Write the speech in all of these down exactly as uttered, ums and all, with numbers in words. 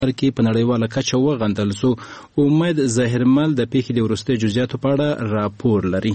کې په نړیواله کچه وغندل سو. امید ظاهرمل د پیښې د وروستي جزئیاتو په اړه راپور لري.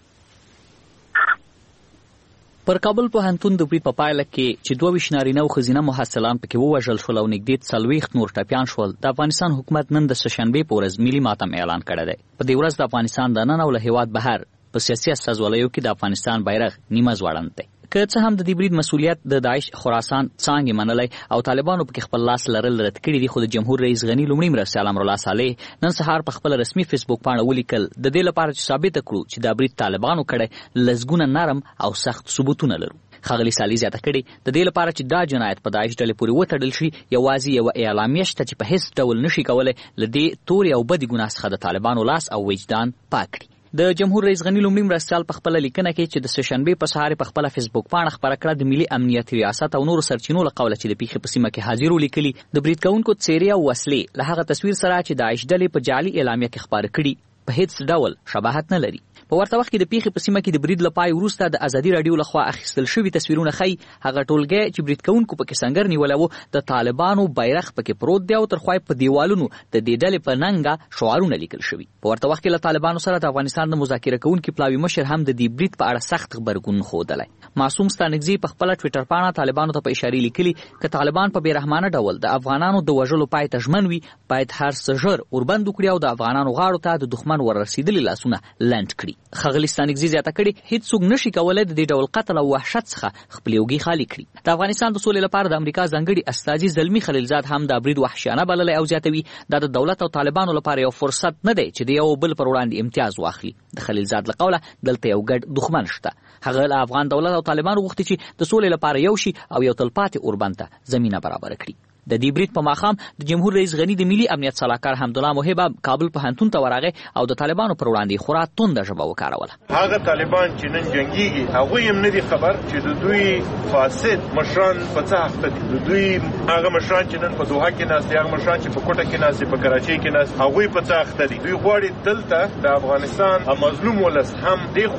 پر کابل پوهنتون د برید په پایله کې چې دوه ویشت نارینه او ښځینه محصلان پکې ووژل شول او نږدې څلوېښت نور ټپیان شول، د افغانستان حکومت نن د سهشنبې په ورځ ملي ماتم اعلان کړی دی. په دې ورځ د افغانستان د نن او له هېواد بهر په سیاسي استازولیو کې د افغانستان بیرغ نیمه ځوړند دی. که څه هم د دې برید مسؤلیت د داعش خراسان څانګې منلی او طالبانو پکې خپل لاس لرل رد کړي دي، خو د جمهور رئیس غني لومړي مرستیال امرالله صالح نن سهار په خپله رسمي فیسبوک پاڼه ولیکل د دې لپاره چې ثابته کړو چې دا برید طالبانو کړی، لسګونه نرم او سخت ثبوتونه لرو. ښاغلي صالح زیاته کړې د دې لپاره چې دا جنایت په داعش ډلې پورې وتړل شي، یوازې یوه اعلامیه شته چې په هیڅ ډول نشي کولی له دې تورې او بدې ګناه څخه د طالبانو لاس او وجدان پاک کړي. د جمهور رئیس غني لومړي مرستیال په خپله لیکنه کې چې د سهشنبې په سهار په خپله فیسبوک پاڼه خپره کړه، د ملي امنیت ریاست او نورو سرچینو له قوله چې د پیښې په سیمه کې حاضر ولیکلي د برید کوونکو څیرې او وسلې له هغه تصویر سره چې داعش ډلې په جعلي اعلامیه کې خپاره کړي په هیڅ ډول شباهت نه لري. په ورته وخت کې د پیښې په سیمه کې د برید له پای وروسته د ازادي راډیو لخوا اخیستل شوي تصویرونه ښیي هغه ټولګی چې برید کوونکو پکې سنګر نیولی و د طالبانو بیرغ پکې پروت دی او تر خوا په دیوالونو د دې ډلې په ننګه شعارونه لیکل شوي. په ورته وخت کې له طالبانو سره د افغانستان د مذاکره کوونکي پلاوي مشر هم د دې برید په اړه سخت غبرګون ښودلی. معصوم ستانکزي په خپله ټویټر پاڼه طالبانو ته په اشارې لیکلي که طالبان په بېرحمانه ډول د افغانانو د وژلو پای ته ژمن وي، باید هر څه ژر اوربند وکړي او د افغانانو غاړو ته د دښمن وررسېدلي لاسونه لنډ کړي. ښاغلي ستانکزي زیاته کړې هیڅوک نشي کولی د دې ډول قتل او وحشت څخه خپلې اوږې خالي کړي. د افغانستان د سولې لپاره د امریکا ځانګړي استازي زلمي خلیلزاد هم دا برید وحشیانه بللی او زیاتوي دا د دولت او طالبانو لپاره یو فرصت نه دی چې د یو بل پر وړاندې امتیاز واخلي. د خلیلزاد له قوله دلته یو ګډ دښمن شته. هغه له افغان دولت او طالبانو غوښتي چې د سولې لپاره یو شي او یو تلپاتې اوربند ته زمینه برابره کړي. د دې برید په ماښام د جمهور رئیس غني د ملي امنیت صلاحکار حمدالله محب کابل پوهنتون ته ورغی او د طالبانو پر وړاندې خورا تنده ژبه وکاروله. هغه طالبان چې نن جنګیږي هغوی هم نه دي خبر چې د دوی فاسد مشران په څه اخته دي. د دوی هغه مشران چې نن په دوحه کې ناست دي، هغه مشران چې په کوټه کې ناست دي، په کراچۍ کې ناست، هغوی په څه اخته دي. دوی غواړي دلته د افغانستان مظلوم ولس هم دې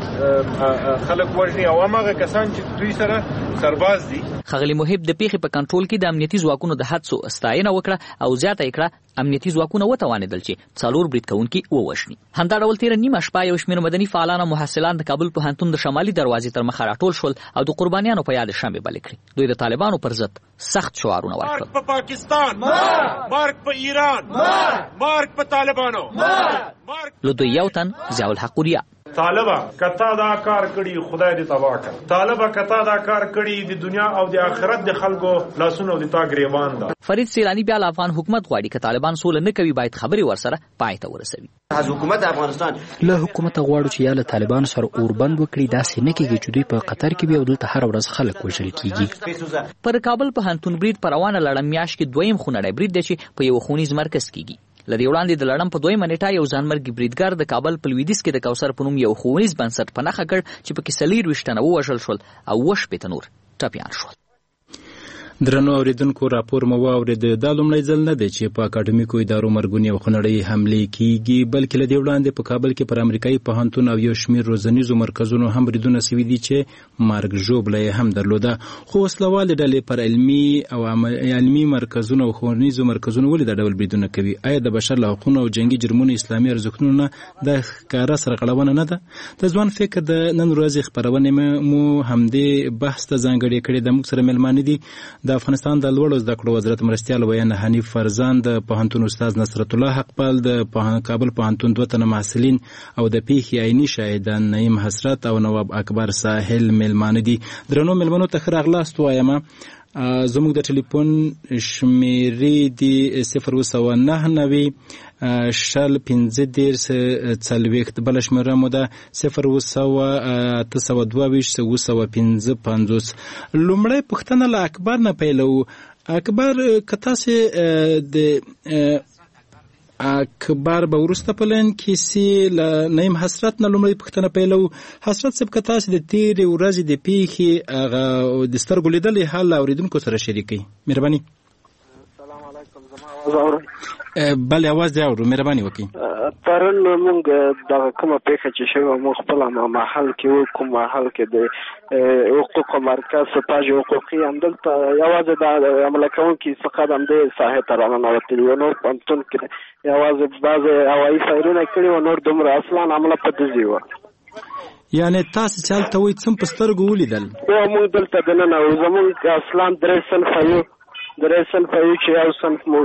خواته خلک وژني او هماغه کسان چې دوی سره سرباز دي. ښاغلي محب د پیښې په کنټرول کې د امنیتي ځواکونو د هڅو ستاینه وکړه او زیاته یې کړه امنیتي ځواکونه وتوانېدل چې څلور برید کوونکي ووژني. همدا ډول تېره نیمه شپه یو شمېر مدني فعالان او محصلان د کابل پوهنتون د شمالي دروازې تر مخه راټول شول او د قربانیانو په یاد شمعې بلې کړې. دوی د طالبانو پر ضد سخت شعارونه ورکړل. مارک په پاکستان، مارک په ایران، مارک په طالبانو. له دوی یو تن ضیاء الحق اوریا: طالبه کتا دا کار کړي خدای دې تبا کړ. طالبه کتا دا کار کړي د دنیا او د آخرت د خلکو لاسونو د تا گریبان ده. فرید سیلانی بیا له افغان حکومت غواړي که طالبان سوله نه کوي باید خبرې ورسره پای ته ورسوي. از حکومت افغانستان له حکومت غواړو چې یا له طالبانو سره اوربند وکړي، داسې نه کېږي چې دوی په قطر کې وي او دلته هره ورځ خلک وژل کېږي. پر کابل پوهنتون برید په روانه لړم میاشت کې دویم خونړی برید دی چې په یو ښوونیز مرکز کېږي. له دې وړاندې د لړم په دویمه نیټه یو ځانمرګي بریدګر د کابل په لویدیځ کې د کوثر په نوم یو ښوونیز بنسټ په نښه کړ چې پکې څلېرویشت تنه ووژل شول او اووه شپېته نور ټپیان شول. درنو اوریدونکو راپور مو واورید. دا لومړی ځل نه دی چې په اکاډمیکو ادارو مرګونې او خونړۍ حملې کیږي، بلکې له دې وړاندې په کابل کې پر امریکایي پوهنتون او یو شمېر روزنیزو مرکزونو هم بریدونه سوي دي چې مرګ ژوبله یې هم درلوده. خو وسلوالې ډلې پر علمي او علمي مرکزونو او ښوونیزو مرکزونو ولې دا ډول بریدونه کوي؟ آیا د بشر له حقونو او جنګي جرمونو اسلامي ارزښتونو نه د ښکاره سرغړونه نه ده؟ د ځوان فکر د نن ورځې خپرونې مو همدې بحث ته ځانګړې کړې. د موږ سره میلمانه دي د افغانستان د لوړو زده کړو وزارت مرستیال ویان حنیف فرزان، د پوهنتون استاد نصرت الله حقپال، د کابل پوهنتون دوه تنه محصلین او د پیښې عیني شاهدان نعیم حسرت او نواب اکبر ساحل میلمانه دي. درنو میلمنو ته ښه راغلاست وایم. زموږ د ټلیفون شمیرې دي صفر اووه سوه نهه نوي شل پنځه دېرش څلوېښت، بله شمېره مو ده صفر اووه سوه اته سوه دوه ویشت اووه سوه پنځه پنځوس. لومړی پوښتنه له اکبر نه پیلوو. اکبر که تاسې د اکبر به وروسته په لاین کې سي له نعیم حسرت نه لومړی پوښتنه پیلوو. حسرت صاحب که تاسې د تېرې ورځې د پیښې هغه د سترګو لیدلې حال له اورېدونکو سره شریکوي، مهرباني. السلام علیکم، زما اواز اورئ؟ بله اواز دې اورو، مهرباني وکړئ. پرون موږ دغه کومه پیښه چې شوې موږ خپله محل کې وو کوم محل کې د حقوقو مرکز سپاژ حقوقي همدلته یوازې د عمله کوونکي څخه د همدې ساحې ته راننوتلي وو. نور پوهنتون کې یوازې بعضې هوایي فایرونه کړي وو، نور دومره اصلا عمله په ډزې وه. یعنې تاسې چې هلته وایي څه په سترګو ولیدل؟ او موږ دلته دننه وو، زموږ اصلا درې صنفه یو درې صنفه یو چې یو صنف مو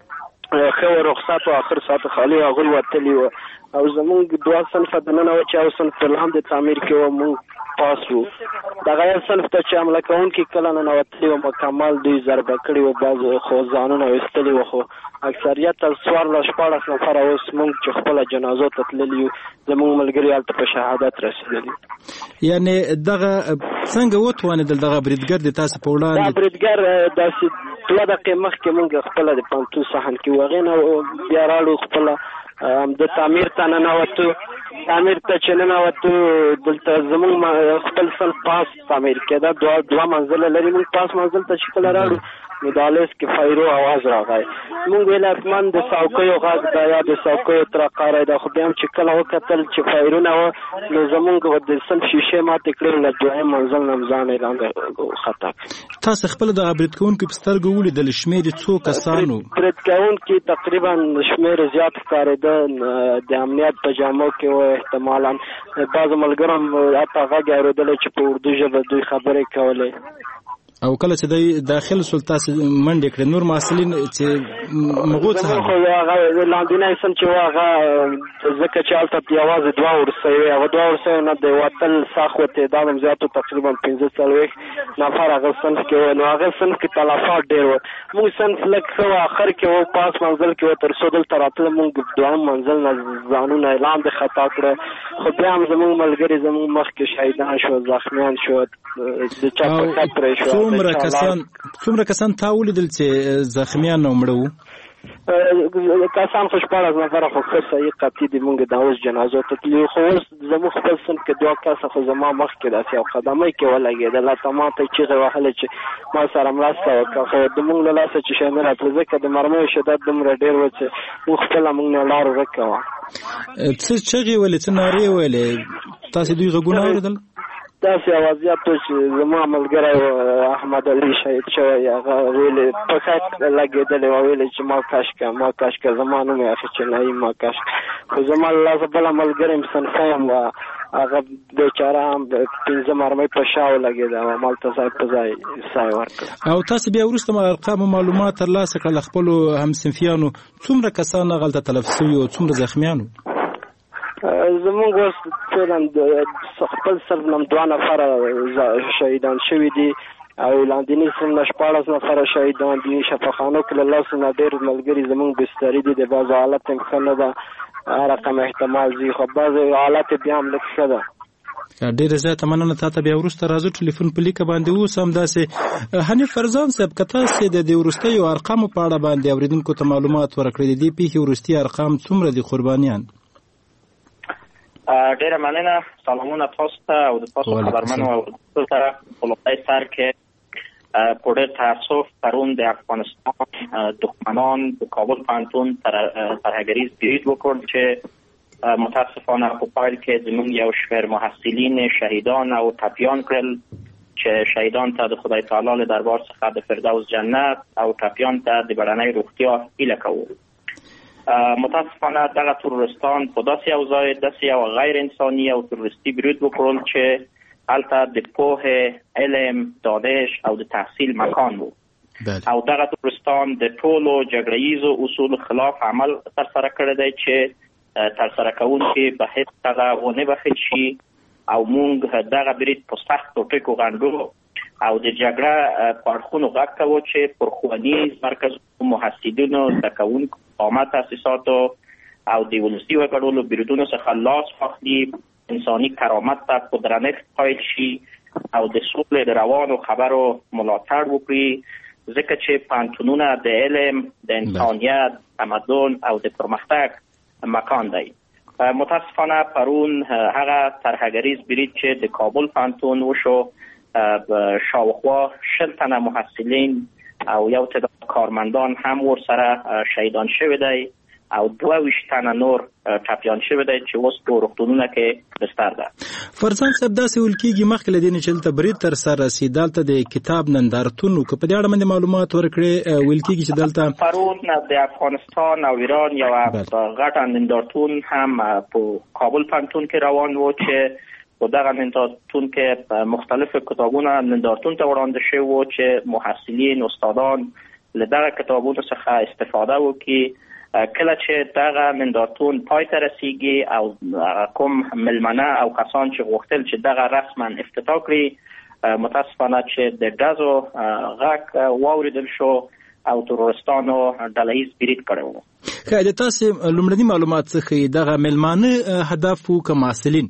ښه رخصت و آخر ساعت خالي هغوی وتلي وو، او زموږ دوه صنفه دننه وو چې یو صنف په لاندې تعمیر کې وو، موږ پاس وو. دغه یو صنف ته چې حمله کوونکي کله ننوتلي وو مکمل دوی ضربه کړي وو، بعضو خو ځانونه ویستلي وو، خو اکثریت څوارلس شپاړس نفره اوس موږ چې خپله جنازو ته تللي یو زموږ ملګري هلته په شهادت رسېدلي. یعنې دغه څنګه وتوانېدل دغه بریدګر د تاسو په وړاندې؟ دا بریدګر داسې دوه دقیقې مخکې موږ خپله د پوهنتون صحن کې وو، هغې نه بیا راړو خپله د تعمیر ته ننوتو. تعمیر ته چې ننوتو دلته زموږ خپل صنف پاس تعمیر کېده، دوه دوه منزله لري. موږ پاس منزل ته چې کله راړو نو د الیس کې فایرو آواز راغی. موږ ویل حتماً د څوکیو غږ ده یا د څوکیو ترقاره ده، خو بیا هم چې کله وکتل چې فایرونه وه نو زموږ د صنف شیشې ماتې کړې، له دویم منزل نه مو ځان یې لاندې خطا کړ. تاسو خپله دغه برید کوونکي په سترګو ولیدل، شمېر یې څو کسانو؟ برید کوونکي تقریبا شمېر زیات ښکارېده، د امنیت په جامو کې و، احتمالاً بعضو ملګرو هم حتی غږ یې اورېدلی چې په اردو ژبه دوی خبرې کولې. او کله چې دی داخل شول تاسو منډې کړې، نور محصلین چې مغو څه خو هغه لاندینی صنف چې و هغه ځکه چې هلته یوازې دوه ورسۍ وې، هغه دوه ورسۍ نه د وتل سخت و تعداد هم زیات و، تقریبا پنځه څلوېښت نفر هغه صنف کې و. نو هغه صنف کې تلفات ډېر و. موږ صنف لږ ښه و آخر کې و، پاس منزل کې و، تر څو دلته راتله موږ دوهم منزل نه ځانونه یې لاندې خطا کړه، خو بیا هم زموږ ملګري زموږ مخکې شهیدان شو، زخمیان شو، د چا په کټ پرې شو. څومره کسان څومره کسان تا ولیدل چې زخمیان او مړه وو؟ کسان خو شپاړس نفره خو ښه صحیح قطعي دي. موږ د اوس جنازو ته تللي، خو اوس زموږ خپل صنف کې دوه کسه خو زما مخکې داسې یو قدمۍ کې ولګېدل، حتی ما ته یې چیغې وهلې چې ما سره مرسته وکړه، خو د موږ له لاسه چې شی نه راتله، ځکه د مرمیو شدت دومره ډېر و چې موږ خپله موږ نه لار ورکه وه. څه چغې ویلې، څه نارې ویلې؟ تاسې دوی غږونه اورېدل؟ داسې اوازیات و چې زما ملګری احمد علي شهید شوی، هغه ویلې په خط لګېدلې وه، ویلې چې ما کاشکه ما کاشکه زما نوم یې اخې چې نعیم ما کاشکه، خو زما له لاسه بله ملګری م صنفی هم وه، هغه بیچاره هم پنځه مرمۍ په شا ولګېده او همالته ځای په ځای ساه یې ورکړه. او تاسې بیا وروسته ارقام او معلومات ترلاسه کړل له خپلو همصنفیانو، څومره کسان هغلته تلف شوي او څومره زخمیانو؟ زمونږ اوس فعلا خپل صرف نم دوه نفره شهیدان شوي دي، او لاندینی صرف نه شپاړس نفره شهیدان دي. شفاخانو کې له لاسو نه ډېر ملګري زمونږ بستري دي، د بعضو حالت هم ښه نه ده، هر رقم احتمال ځي، خو بعضې حالت بیا هم لږ ښه ده. ډېره زیاته مننه. تا ته بیا وروسته راځو ټلیفون په لیکه باندې اوس همداسې حنیف فرزان صاحب، که تاسې د دې وروستیو ارقامو په اړه باندې اورېدونکو ته معلومات ورکړئ، د دې پیښې وروستي ارقام څومره دي قربانیان؟ ډیره مننه. سلامونه تاسو ته او د تاسو خبرمنو او ټول سره په لومړي سر کې په ډېر تاسف پرون د افغانستان دښمنان د کابل پوهنتون ترهګریز برید وکړ چې متاسفانه په پایل کې زموږ یو شمېر محصلین شهیدان او ټپیان کړل، چې شهیدان ته د خدای تعالی له دربار څخه د فردوس جنت او ټپیان ته د بدنۍ روغتیا هیله کوو. متاسفانه دغه تروریستان په داسې یو ځای داسې یو غیر انساني او تروریستي برید وکړل چې هلته د پوهې، علم، دانش او د تحصیل مکان و، او دغه تروریستان د ټولو جګړه ییزو اصولو خلاف عمل ترسره کړی دی چې ترسره کوونکي به هېڅ هغه ونه بخښل شي، او موږ دغه برید په سختو ټکو غندو او د جګړه په اړخونو غږ کوو چې پر ښوونیز مرکزونو، محصلینو، زده کوونکو، عامه تاسیساتو او د ولسي وګړو بریدونو څخه لاس واخلي، انساني کرامت ته په درنښت قایل شي او د سولې د روانو خبرو ملاتړ وکړي، ځکه چې پوهنتونونه د علم، د انسانیت، تمدن او د پرمختګ مکان دی. متاسفانه پرون هغه ترهګریز برید چې د کابل پوهنتون وشو، شاوخوا شل تنه محصلین او یو تعداد کارمندان هم ورسره شهیدان شوی دی، او دوه ویشت تنه نور ټپیان شوي دي چې اوس په روغتونونو کې بستر ده. فرزان صاحب داسې ویل کېږي مخکې له دې نه چې دلته برید ترسره سي دلته د کتاب نندارتون که په دې اړه باندې معلومات ورکړې ویل کېږي چې دلته پرون د افغانستان او ایران یو غټ نندارتون هم په کابل پوهنتون کې روان و چې په دغه نندارتون کې مختلف کتابونه نندارتون ته وړاندې شوي و چې محصلین استادان له دغه کتابونو څخه استفاده وکړي. کله چې دغه نندارتون پای ته رسیږي او کوم ملمنه او کسان چې غوښتل چې دغه رسما افتتاح کړي متاسفانه چې د ډزو غږ واوریدل شو او تروریستانو ډله ییز برید کړی و. ښه د تاسې لومړني معلومات څخه دغه ملمانه هدف و که محصلین؟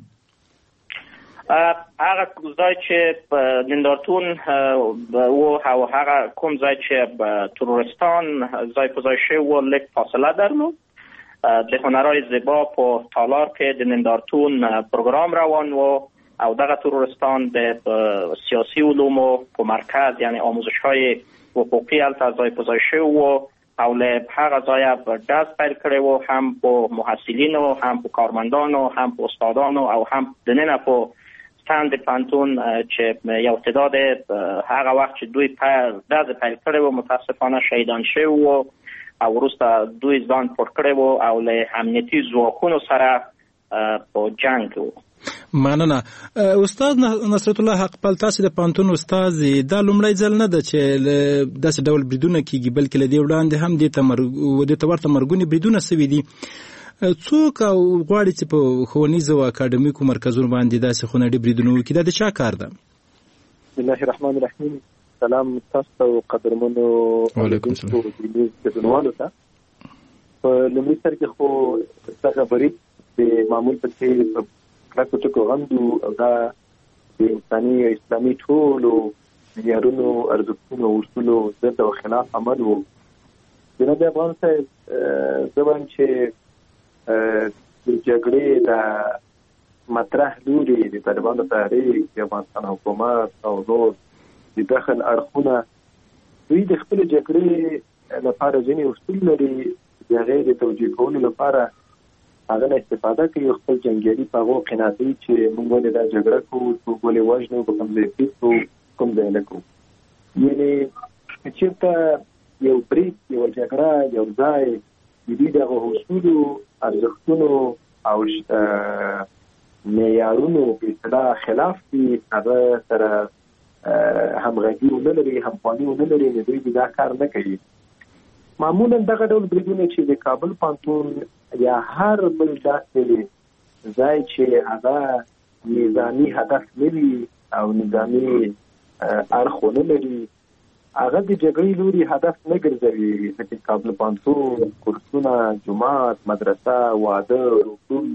هغه ځای چې نندارتون و او هغه کوم ځای چې تروریستان ځای په ځای شوي و لږ فاصله درلود. د هنرهای زیبا په تالار کې د نندارتون پروګرام روان و او دغه تروریستان د سیاسي علومو په مرکز یعنی آموزش‌های حقوقی هلته ځای په ځای شوي و او له هغه ځایه ډز پیل کړی و هم په محصلینو هم په کارمندانو هم په استادانو او هم دننه په ستاند پانتون چې یو تعداد هغه وخت چې دوی ډز پیل کړی و متاسفانه شهیدان شوي و او وروسته دوی ځان پټ کړی و او له امنیتي ځواکونو سره په جنګ و. مننه. استاد نصرت الله حقپال تاسو د پانتون استاد دا لومړی ځل نه ده چې داسې ډول بریدونه کیږي بلکې له دې وړاندې هم دې ته د ورته مرګونې بریدونه سوي دي. څوک او غواړي چې په ښوونیزو او اکاډمیکو مرکزونو باندې داسې خونړي بریدونه وکړي؟ دا د چا کار ده؟ بسم الله الرحمن الرحیم. سلام تاسو ته قدرمنو وعلیکم السلام. په لومړي سر کې خو دغه برید د معمول په څېر په کلکو ټکو غندو او دا د انساني او اسلامي ټولو معیارونو ارزښتونو او اصولو ضد او خلاف عمل و. جناب افغان صاحب زه وایم چې د جګړې د مطرح لوري د طالبانو تحریک د افغانستان حکومت او نور د دخل اړخونه دوی د خپل جګړې لپاره ځینې اصول لري د هغې د توجیه کولو لپاره هغه نه استفاده کوي. خپل جنګیالي په هغو قناعتوي چې موږ ولې دا جګړه کوو، څوک ولې وژنو، په کوم ځای پیښ کوو، کوم ځای نه کوو. یعنې چېرته یو برید، یو جګړه، یو ځای د دې دغه اصولو، ارزښتونو او معیارونو په اصطلاح خلاف دي، هغه سره همغږي ونه لري، همخواني ونه لري، نو دوی دا کار نه کوي. معمولا دغه ډول بریدونه چې د کابل پوهنتون یا هر بل داسې ځای چې هغه نظامي هدف نه وي او نظامي اړخ ونه لري، هغه د جګړې لوري هدف نه ګرځوي. لکه کابل پوهنتون، کورسونه، جومات، مدرسه، واده، روغتون،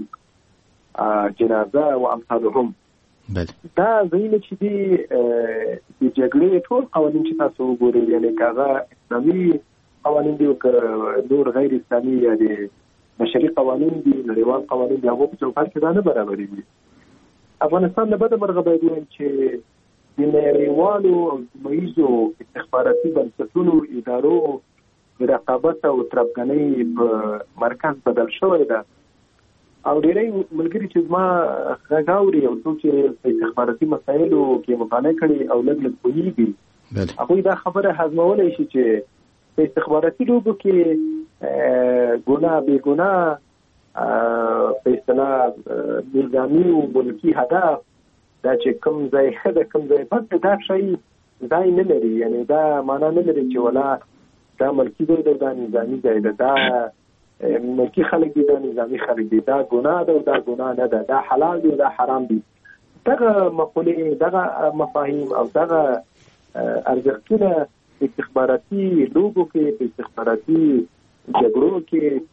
جنازه او امثالهم. دا ځایونه چې دي د جګړې ټول قوانین چې تاسو وګورئ، یعنې که هغه اسلامي قوانین دي او که نور غیر اسلامي یا د بشري قوانین دي، نړیوال قوانین دي، هغو په چوکاټ کې دا نه برابرېږي. افغانستان له بده مرغه باید ووایم چې د نړیوالو او سیمهییزو استخباراتي بنسټونو ادارو د رقابت او تربګنۍ په مرکز بدل شوی ده او ډېری ملګري چې زما غږ اوري او څوک چې په استخباراتي مسایلو کې مطالعه کړي او لږ لږ پوهېږي، هغوی دا خبره هضمولی شي چې په استخباراتي لوبو کې ګناه بې ګناه په اصطلاح نظامي او ملکي هدف دا چې کوم ځای ښه ده کوم ځای بد ده، دا شی ځای نه لري. یعنې دا معنا نه لري چې ولا دا ملکي ځای ده دا نظامي ځای ده، دا ملکي خلک دي دا نظامي خلک دي، دا ګناه ده او دا ګناه نه ده، دا حلال دي او دا حرام دي. دغه مقولې، دغه مفاهیم او دغه ارزښتونه استخباراتي لوبو کې، په استخباراتي جګړو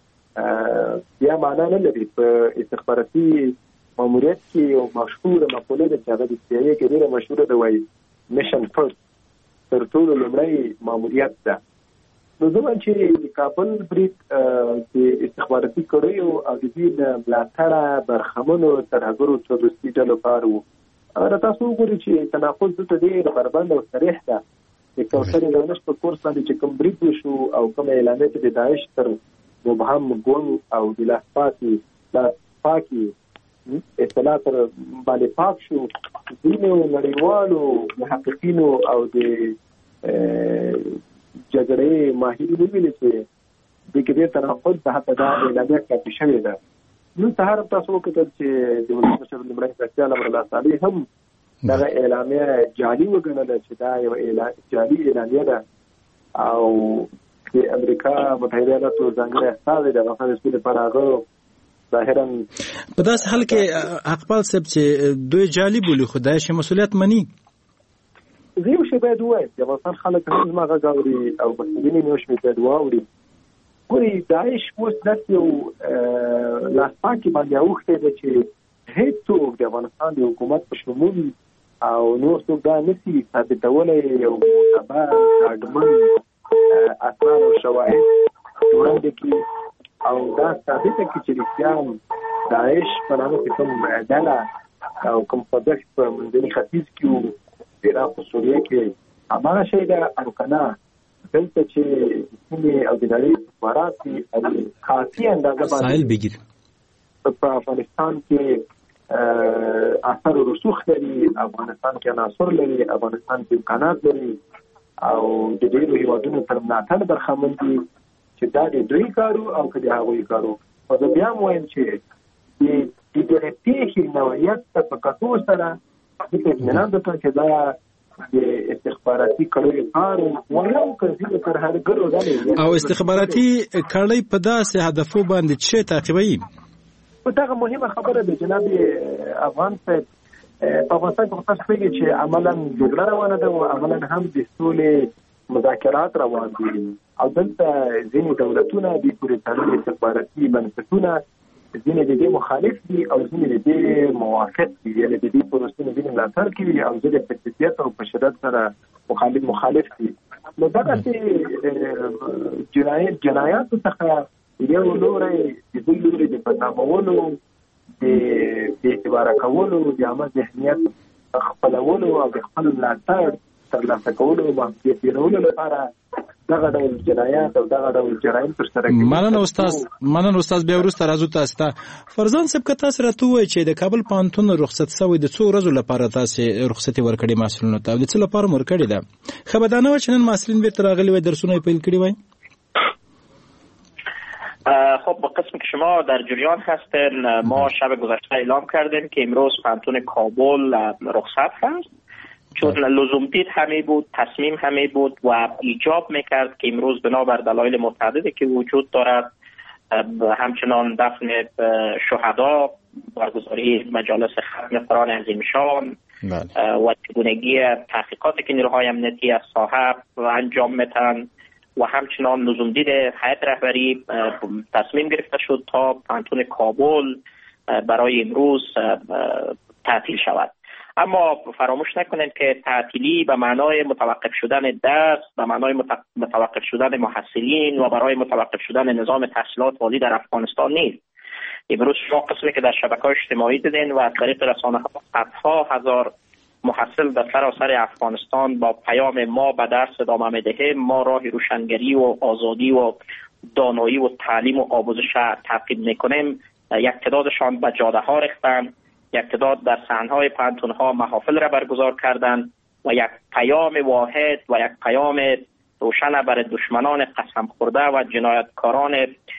کې بیا معنا نه لري. په استخباراتي ماموریت کې یو مشهوره مقوله ده چې هغه د سی آی ای کې ډېره مشهوره ده، وایي میشن فرست، تر ټولو لومړی ماموریت ده. نو زه وایم چې د کابل برید د استخباراتي کړیو او د دوی له ملاتړه برخمنو ترهګرو تروریستي ډلو کار و. اگر تاسو وګورئ چې تناقض دلته ډېر بربند او صریح ده. د کوثر دانش په کورس باندې چې کوم برید وشو او کوم اعلانات د داعش تر مبهم ګوند او د لاس پاکي لاس پاکي اصطلاح تر باندې پاک شو. ځینو نړیوالو محققینو او د جګړې ماهرینو ویلي چې د کې تناقض د حتی دا اعلامیه کافي شوې ده. نن سهار تاسو وکتل چې د ولس مشر لومړی مرستیال امرالله صالح هم دغه اعلامیه جعلي وګڼله چې دا یوه جعلي اعلامیه ده او د امریکا متحده ایالاتو ځانګړی استازی د افغانستان د سولې لپاره هغه ظاهرا په داسې حال کې حقپال صاحب چې دوی جعلي بولي خو دا شی مسؤلیت مني. زه یو شی باید ووایم د افغانستان خلک هم زما غږ اوري او مسؤلین یې یو شمېر باید واوري. ګورئ داعش اوس داسې یو لاسپاکې باندې اوښتی ده چې هېڅ څوک د افغانستان د حکومت په شمول او نور څوک دا نشي ثابتولی یو معتبر ډاډمن اسناد او شواهد وړاندې کړي او دا ثابته کړي چې رښتیا داعش په نامه کې کوم ډله او کوم خوځښت په منځني ختیځ کې و د عراق په سوریه کې هماغه شی ده او که نه دلته چې سیمې او د نړۍ استخبارات دي کافي اندازه باندې په افغانستان کې اثر و رسوخ لري، افغانستان کې عناصر لري، افغانستان کې امکانات لري او د ډېرو هېوادونو تر ملاتړ برخمن دي چې دا د دوی کارو او که د هغوی کارو. خو زه بیا هم وایم چې د دغې پېښې نوعیت ته په کتو سره دلته اطمینان درته چې دا د استخباراتي کړیو کار وایم که ځینې ترهګرو ډلې او استخباراتي کړۍ په داسې هدفو باندې څه تعقیبوي؟ په دغه مهمه خبره د جناب افغان صاحب په افغانستان کې تاسو پوهېږئ چې عملا جګړه روانه ده او عملا هم د سولې مذاکرات روان دي او دلته ځینې دولتونه دي پورې تړلي استخباراتي بنسټونه ځینې د دې مخالف دي او ځینې د دې موافق دي، یعنې د دې پروسې ځینې ملاتړ کوي او ځینې په جدیت او په شدت سره مخالف مخالف دي. نو دغسې جنایت جنایاتو څخه یو لوری د بل لوري د بدنامولو، د بې اعتباره کولو، د عامه ذهنیت خپلولو او د خپل ملاتړ ترلاسه کولو محدودیت تېرولو لپاره دغه ډول جنایات او دغه ډول جرایم ترسره کوي. مننه استاد مننه استاد بیا وروسته راځو تاسو ته. فرزان صاحب که تاسو راته ووایئ چې د کابل پوهنتون رخصت شوی د څو ورځو لپاره تاسې رخصتي ورکړې محصلینو ته او د څه لپاره مو ورکړې ده؟ ښه به دا نه وه چې نن محصلین بېرته راغلي وای درسونه یې پیل کړي وای؟ خب با قسم که شما در جریان هستین ما شب گذشته اعلام کردیم که امروز پوهنتون کابل رخصت هست چون لزوم دید همه بود، تصمیم همه بود و ایجاب میکرد که امروز بنابر دلایل متعددی که وجود دارد همچنان دفن شهدا، برگزاری مجالس ختم قرآن عظیمشان و چگونگی تحقیقاتی که نیروهای امنیتی از ساحه انجام میتن و همچنان لزوم دید هیئت رهبری تصمیم گرفته شد تا پوهنتون کابل برای امروز تعطیل شود. اما فراموش نکنید که تعطیلی به معنای متوقف شدن درس، به معنای متوقف شدن محصلین و برای متوقف شدن نظام تحصیلات عالی در افغانستان نیست. امروز شما قسمی که در شبکه‌های اجتماعی دیدین و از طریق رسانه‌ها صدها هزار محصل در سراسر افغانستان با پیام ما به درس ادامه می‌دهیم، ما راه روشنگری و آزادی و دانایی و تعلیم و آموزش تعقیب می‌کنیم، یک تعدادشان به جاده‌ها ریختند، یک تعداد در صحنه‌های پوهنتون‌ها محافل را برگزار کردند و یک پیام واحد و یک پیام روشن بر دشمنان قسم خورده و جنایتکاران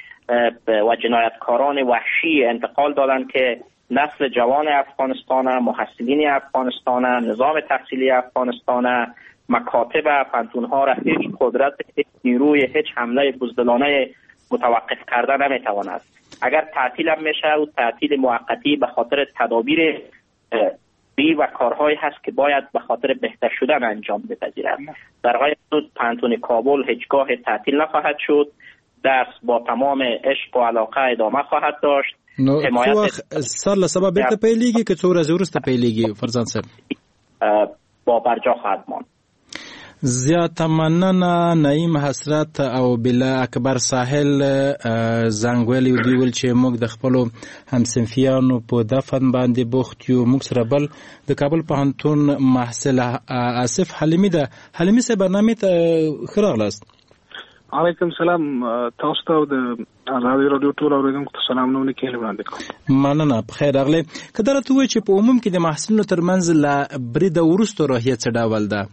و جنایتکاران وحشی انتقال دادند که نسل جوان افغانستان، محصلین افغانستان، نظام تحصیلی افغانستان، مکاتب پوهنتون‌ها را هیچ قدرت، هیچ نیروی، هیچ حمله بزدلانه متوقف کردن نمیتواند. اگر تعطیل هم میشه و تعطیل موقتی به خاطر تدابیر بی و کارهایی هست که باید به خاطر بهتر شدن انجام بپذیرد. در غیر صورت پوهنتون کابل هیچگاه تعطیل نخواهد شد، درس با تمام عشق و علاقه ادامه خواهد داشت. نو خو سر له سبب بیرته پیلېږي که څو ورځې وروسته پیلېږي فرزان صاحب؟ با برجا خواهد ماند. زیاته مننه نعیم حسرت او بلا اکبر ساحل زنګ ویلي دوی ول چې موږ د خپلو همصنفیانو په دفن باندې بوخت یو. موږ سره بل د کابل پوهنتون محصل آصف حلیمي ده. حلیمي صاحب برنامې ته ښه راغلاست. علیکم سلام. تاسو ته د آزادي رادیو ټول اوریدونکو ته سلامونه کوم وړاندې کوم. مننه. بخیر راغلی. کله ته وایې چې په عموم کې د محصلینو ترمنځ لا برید وروسته روحیه څه ډول ده؟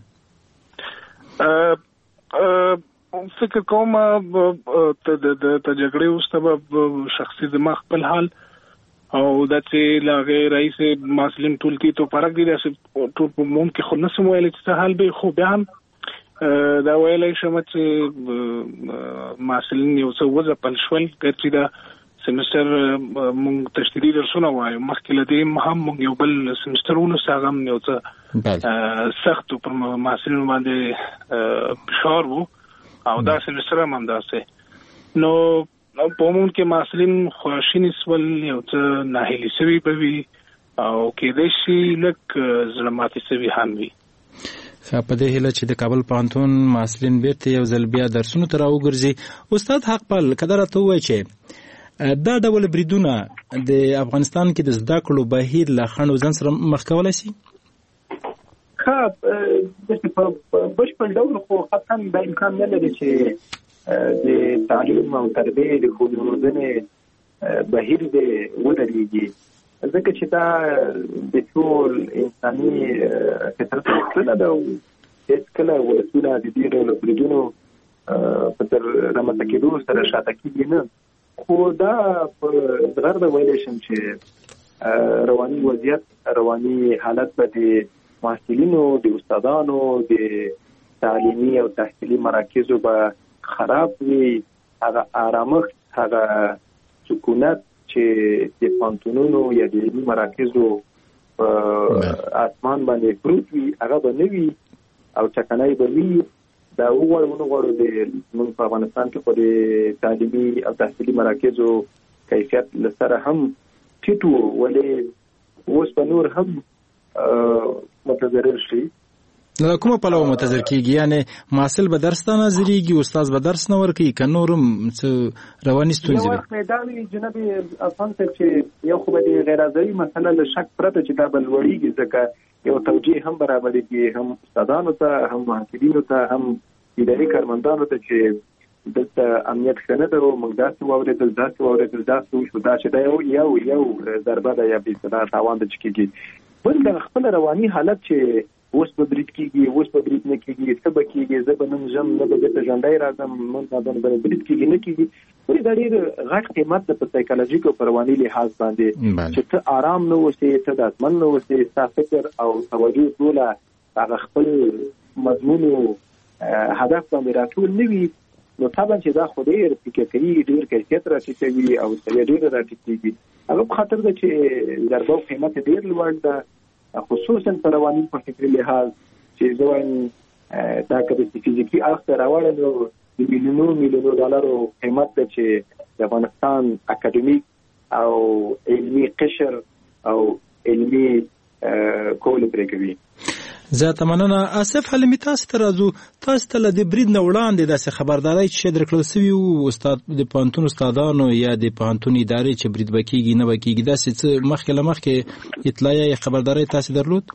فکر کوم ته د جګړې وروسته به شخصي زما خپل حال او دا چې لاغې رئیس محصلین ټول کې تو فرق دی چې ټول په عموم کې خو نسم ویل چې حال به خو بیا هم دا ویلای شم چې محصلین یو څه وځپل شول چې دا سمستر مونږ تشدیدي درسونه وایو مخکې له دې هم مونږ یو بل سمستر ونوسه هغه هم یو څه سخت پر محصلینو باندې فشار و او دا سمستر هم همداسې نو په عموم کې محصلین خواشیني سول یو څه ناهیلي سوي به وي او کېدای شي لږ زړه ماتې سوي هم وي. په دې هیله چې د کابل پوهنتون محصلین بیرته یو ځل بیا درسونو ته راوګرځي. استاد حقپال که راته ووایي چې دا ډول بریدونه د افغانستان کې د زده کړو بهیر له خنډ و ځنډ سره مخ کولی شي؟ ښه په بشپړ ډول خو قطعا دا امکان نه لري چې د تعلیم او تربیې د ښوونې روزنې بهیر دې ودرېږي ځکه چې دا د ټول انساني فطرت نه ده او هېڅکله ولسونه د دې ډول بریدونو په تر رامنځته کېدو سره شاته کېږي نه. خو دا په زغرده ویلی شم چې رواني وضعیت رواني حالت به د محصلینو د استادانو د تعلیمي او تحصیلي مراکزو به خراب وي. هغه آرامښت هغه سکونت چې د پانتونونو یا د علمي مراکزو اسمان باندې پروت وي هغه به نه وي او ټکنۍ به وي. دا وغواړو ونه غواړو د موږ په افغانستان کې په د تعلیمي او تحصیلي مراکزو کیفیت له سره هم ټیټ و ولې اوس به نور هم متضرر شي. له کومه پلوه متضرر کېږي؟ یعنې محصل به درس ته ناظرېږي استاد به درس نه ورکوي که نور هم څه رواني ستونزې وي؟ یو وخت دا وي جناب افغان صاحب چې یو خو به د غیر حاضري مسله له شک پرته چې دا به لوړېږي ځکه یو توجیه هم برابرېږي هم استادانو ته هم محصلینو ته هم اداري کارمندانو ته چې دلته امنیت ښه نه ده او موږ داسې واورېدل داسې واورېدل داسې وشو دا چې دا یو یو یو ضربه ده یا بېصدا تاوان ده چې کېږي. بل د خپل رواني حالت چې اوس به برید کېږي اوس به برید نه کېږي څه به کېږي زه به نن ژم نه به بېرته ژوندی راځم من به برید کېږي نه کېږي ولې دا ډېر غټ قیمت ده په سایکالوژیک او په رواني لحاظ باندې چې ته آرام نه اوسې ته ډاډمن نه اوسې ستا فکر او توجه ټوله هغه خپل مضمون او هدف باندې راټول نه وي نو طبعا چې دا خو ډېر فکر کوي ډېر کیفیت راټیټوي او سویه ډېره راټیټېږي. هغه په خاطر ده چې ضربه او قیمت ډېر لوړ ده خصوصا په رواني په فکري لحاظ چې زه وایم دا که د فزیکي اړخ ته راوړی نو د میلیونو میلیونو ډالرو قیمت ده چې د افغانستان اکاډمیک او علمي قشر او علمي کول پرې کوي. زیاته مننه. آصف حلیمي تاسو ته راځو. تاسو ته له دې برید نه وړاندې داسې خبرداری چې درکړل سوي وو استاد د پوهنتون استادانو یا د پوهنتون ادارې چې برید به کېږي نه به کېږي داسې څه مخکې له مخکې اطلاع یا خبرداری تاسو درلود؟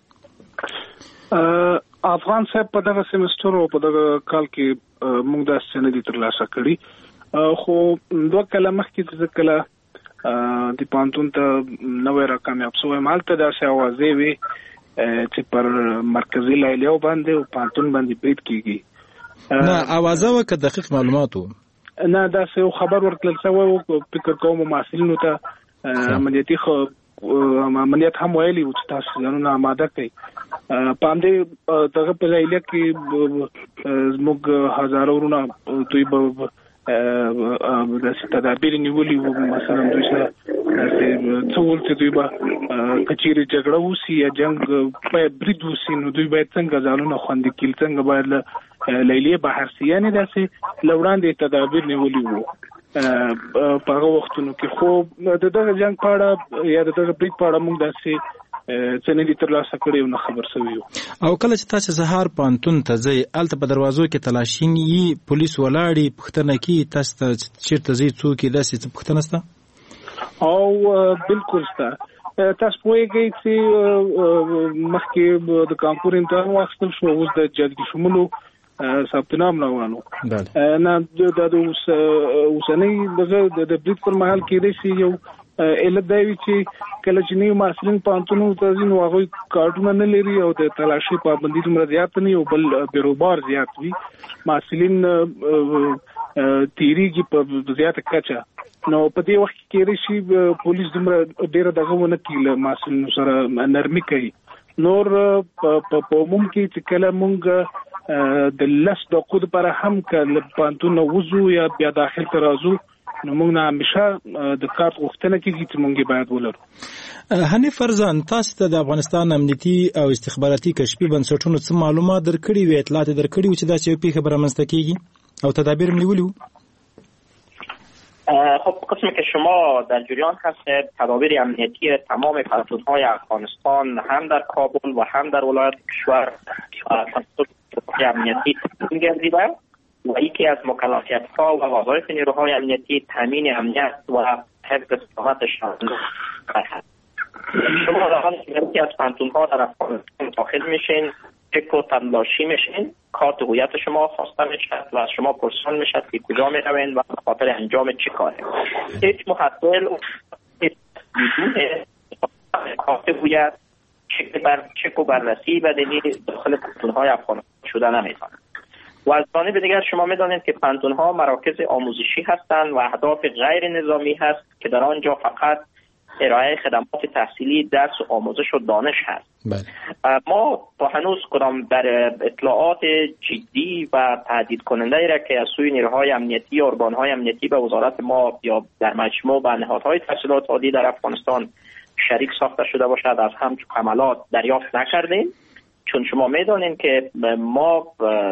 افغان صاحب په دغه سمستر او په دغه کال کې موږ داسې نه دي ترلاسه کړي خو دوه کاله مخکې چې کله د پوهنتون ته نوی را کامیاب شوی هلته داسې اوازې وي چې پر مرکزي لایلیو باندې او پانتون باندې برید کېږي. نه اوازه وه که دقیق معلومات و؟ نه داسې یو خبر ورکړل شوی و فکر کوم محصلینو ته امنیتي امنیت هم ویلي و چې تاسو ځانونه اماده کړئ. په همدې دغه په لایلیه کې زموږ هزاره ورونه دوی به داسې تدابیر نیولي وو مثلا دوی سره داسې څه ول چې دوی به که چیرې جګړه وسي یا جنګ باید برید وسي نو دوی باید څنګه ځانونه خوندي کړي څنګه باید له لیلیې بهر سي یعنې داسې له وړاندې تدابیر نیولي وو په هغه وختونو کې. خو د دغه جنګ په اړه یا د دغه برید په اړه موږ داسې څه نه دي ترلاسه کړي او نه خبر سوي یو. او کله چې تاسو سهار پوهنتون ته ځئ هلته په دروازو کې تلاشین یي پولیس ولاړي پوښتنه کوي تاسو ته چېرته ځئ څوک یې داسې څه پوښتنه شته؟ او بالکل شته. تاسو پوهېږئ چې مخکې د کانکور امتحان واخیستل شو اوس د جلدي شمولو ثبت نام روانو نه د اوسنۍ دغه د برید پر مهال کېدای شي یو علت دا وي چې کله چې نیو محصلین پوهنتونونو ته ځي نو هغوی کارډونه نه لري او د تلاشي پابندي دومره زیات نه وي او بل بیروبار زیات وي محصلین تیریږي په زیاته کچه نو په دې وخت کې کېدای شي پولیس دومره ډېره دغه ونه کړي له محصلینو سره نرمي کوي نور په عموم کې چې کله مونږ د لس دقیقو دپاره هم که له پوهنتون نه وځو یا بیا داخل ته راځو نو موږ نه همیشه د کارت غوښتنه کېږي چې موږ باید ولرو. حنیف فرزان تاسو ته د افغانستان امنیتي او استخباراتي کشفي بنسټونو څه معلومات درکړي وي اطلاعات درکړي وي چې داسې یو پیښه به رامنځته کېږي او تدابیر هم نیولي وو؟ خب قسمی که شما در جریان هستید تدابیر امنیتی تمام پنتون‌های افغانستان هم در کابل و هم در ولایت کشور تدابیر امنیتی گردیده و یکی از مکلفیت‌ها و وظایف نیروهای امنیتی تامین امنیت و حفظ سلامتشان است. شما در یکی از پنتون‌ها در افغانستان داخل میشین، چک و تلاشی میشین، کارت هویت شما خواسته میشد و از شما پرسان میشد که کجا میروین و به خاطر انجام چی کاره. هیچ محصل بدون کارت هویت چک بر چک و بررسی بدنی داخل پنتون‌های افغانستان شده نمیتونه. و از جانب دیگر شما میدانید که پنتون‌ها مراکز آموزشی هستند و اهداف غیر نظامی هست که در آنجا فقط ارائه خدمات تحصیلی، درس و آموزش و دانش هست. بله. ما تا هنوز کدام در اطلاعات جدی و تهدید کننده ای را که از سوی نیروهای امنیتی یا ارگان‌های امنیتی به وزارت ما یا در مجموع به نهادهای تحصیلات عالی در افغانستان شریک ساخته شده باشد از همچون حملات دریافت نکردیم. چون شما میدونین که ما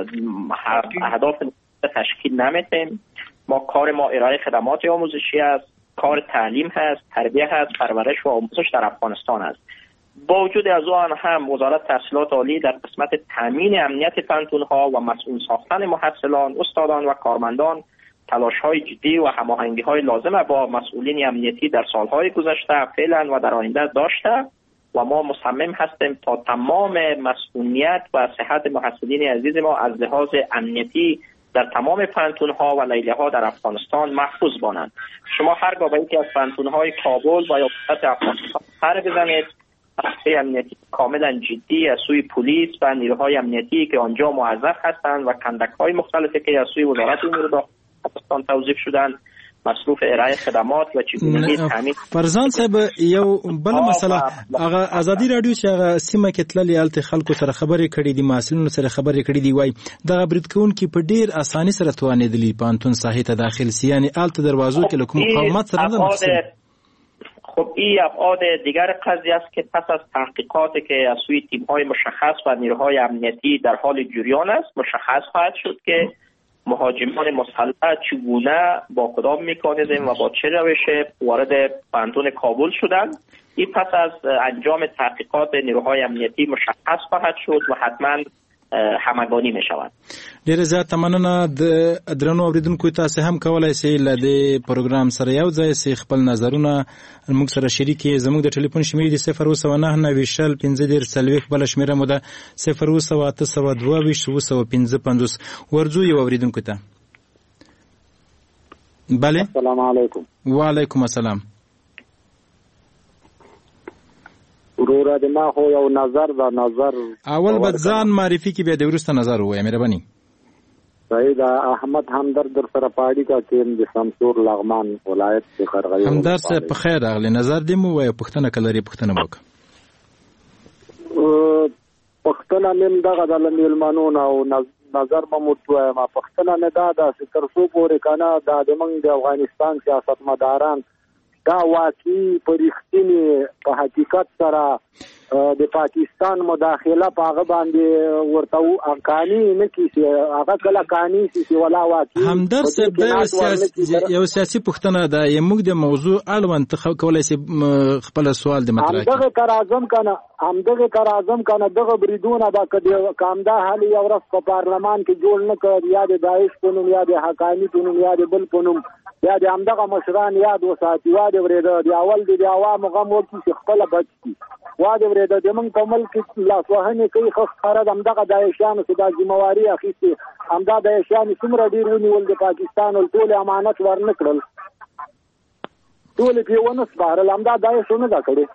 اهداف تشکیل نمیدیم. ما کار ما ارائه خدمات آموزشی است، کار تعلیم هست، تربیه هست، پرورش و آموزش در افغانستان است. با وجود از آن هم وزارت تحصیلات عالی در قسمت تامین امنیت پنتون‌ها و مسئول ساختن محصلان، استادان و کارمندان تلاش‌های جدی و هماهنگی‌های لازم با مسئولین امنیتی در سال‌های گذشته فعلا و در آینده داشته و ما مصمم هستیم تا تمام مسئولیت و صحت محصلین عزیز ما از لحاظ امنیتی در تمام پنتون‌ها و لیله‌ها در افغانستان محفوظ باشند. شما هرگاه به یکی از پنتون‌های کابل و یا ولایت افغانستان سر بزنید، بحث امنیتی کاملا جدی از سوی پلیس و نیروهای امنیتی که آنجا موظف هستند و کندک‌های مختلفی که از سوی وزارت امور داخلی افغانستان توظیف شدند مصروف ارائه خدمات و چگونگی تامین. فرزان صاحب یو بل مسله هغه ازادي رادیو چې هغه سیمه کې تللی الته خلکو سره خبرې کړې دي مسلمانانو سره خبرې کړې دي وای دا برید کوونکي په ډیر اساني سره توانېدلی پانتون ساحې ته داخل سي یعنی الته دروازو کې کوم مقاومت سره نه. خب این ابعاد دیگر قضیه است که پس از تحقیقاتی که از سوی تیم‌های مشخص و نیروهای امنیتی در حال جریان است مشخص خواهد شد که مهاجمان مسلح چگونه با کدام مکانیزم و با چه روش وارد پنتون کابل شدند. این پس از انجام تحقیقات نیروهای امنیتی مشخص خواهد شد و حتما همگانی می شود. ډیره زیاته مننه. د درنو اوریدونکو تاسو هم کولای شئ له دې پروګرام سره یو ځای سي خپل نظرونه موږ سره شریک کړئ. زموږ د ټلیفون شمیره صفر اووه سوه نهه نوي شل پنځه دېرش څلوېښت بله شمیره مو ده صفر اووه سوه اته سوه دوه ویشت اووه سوه پنځه پنځوس. ورځو یو اوریدونکو ته. بله السلام علیکم. وعلیکم السلام. ورور د ما خو یو نظر دا نظر اول به ځان معرفي کې به د ورسته نظر وای مهرباني. سید احمد همدرد در سره پاړی کا تیم د سمسور لغمان ولایت کې خرغړی. همدرد سره په خیر راغلی نظر دې مو وای پښتنه کلري پښتنه وک. پښتنه نیم دغه د میلمانو او نظر به مو توه ما پښتنه نه دا د ترسو پورې کنه د موږ د افغانستان سیاستمداران دا واقعي پرختینی په حقیقت سره د پاکستان مداخله په هغه باندې ورته انکانی نه کیږي هغه کله کانی سي ولا واقعي همدرد صاحب د سیاسي یو سیاسي پښتنه د یموږ د موضوع اړوند کولای شي خپل سوال د مطرح همدغه تر اعظم کنه همدغه تر اعظم کنه دغه بریدونه به که همدا حال یو ورځ په پارلمان کې جوړ نه کړ، یا د داعش په نوم یا د حقاني په نوم یا د بل په نوم یا د همدغه مشران یاد وساتي، وا دې ورېده د اول د عوامو غم وکړي چې خپله بچ کړي، وا دې ورېده زموږ په ملک کې لاسوهنې کوي ښه ښکاره د همدغه داعشیانو چې دا ذمهواري اخیستې، همدا داعشیان څومره ډېر ونیول د پاکستان ول، ټول امانت ورنه کړل، ټول پرې ونه سپارل، همدا داعش ونه ده کړې.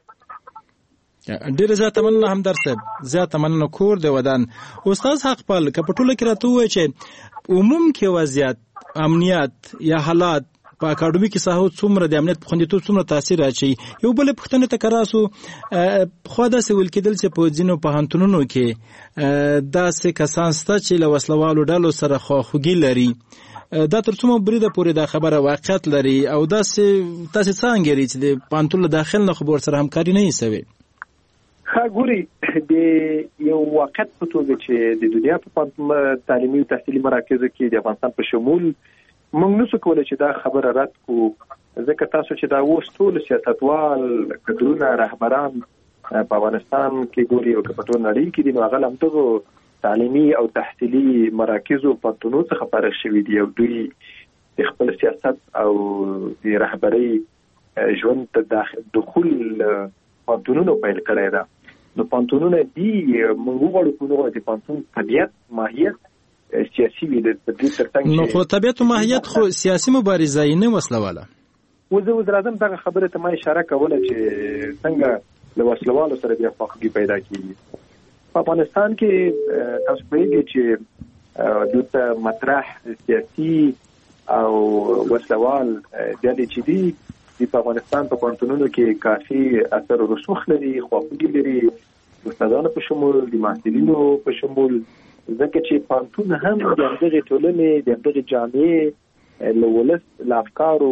ډېره زیاته مننه همدرد صاحب، زیاته مننه کور د ودان. استاد حقپال که په ټوله کې راته ووایي چې عموم کې وضعیت امنیت یا حالات په اکاډمیکي ساحو څومره د امنیت په خوندیتوب څومره تاثیر اچوي. یو بلې پوښتنې ته که راسو، پخوا داسې ویل کېدل چې په ځینو پوهنتونونو کې داسې کسان شته چې له وسلوالو ډلو سره خواخوږي لري. دا تر څومره بریده پورې دا خبره واقعیت لري او داسې تاسې څه انګیرئ چې د پوهنتون له داخل نه خو به ورسره همکاري نه وي سوې؟ ښه ګوري، د یو واقعیت په توګه چې د دنیا په تعلیمي او تحصیلي مراکزو کې د افغانستان په شمول موږ نشو کولی چې دا خبره رد کړو، ځکه تاسو چې دا اوس ټول سیاستوال کډرونه رهبران په افغانستان کې ګوري او که په ټول نړۍ کې دي، نو هغه همدغو تعلیمي او تحصیلي مراکزو پوهنتونونو څخه فارغ شوي دي او دوی د خپل سیاست او د رهبرۍ ژوند ته دخول پوهنتونونو پیل کړی ده. نو پوهنتونونه دي موږ وغواړو کوو د پوهنتون طبیعت ماهیت سیاسي وي، د دې ترڅنګ نو خو طبیعت او ماهیت خو سیاسي مبارزه یې نه وسلواله. وزه وزیر اعظم دغه خبره ته ما اشاره کوله چې څنګه له وسلوالو سره بیا خواخوږي پیدا کیږي. په افغانستان کې تاسو پوهیږئ چې دلته مطرح سیاسي او وسلوال ډلې چې دي د په افغانستان په پوهنتونونو کې کافي اثر او رسوخ لري، خواخوږي لري، استادانو په شمول د محصلینو په شمول، ځکه چې پوهنتون هم د همدغې ټولنې د همدغې جامعې له ولس له افکارو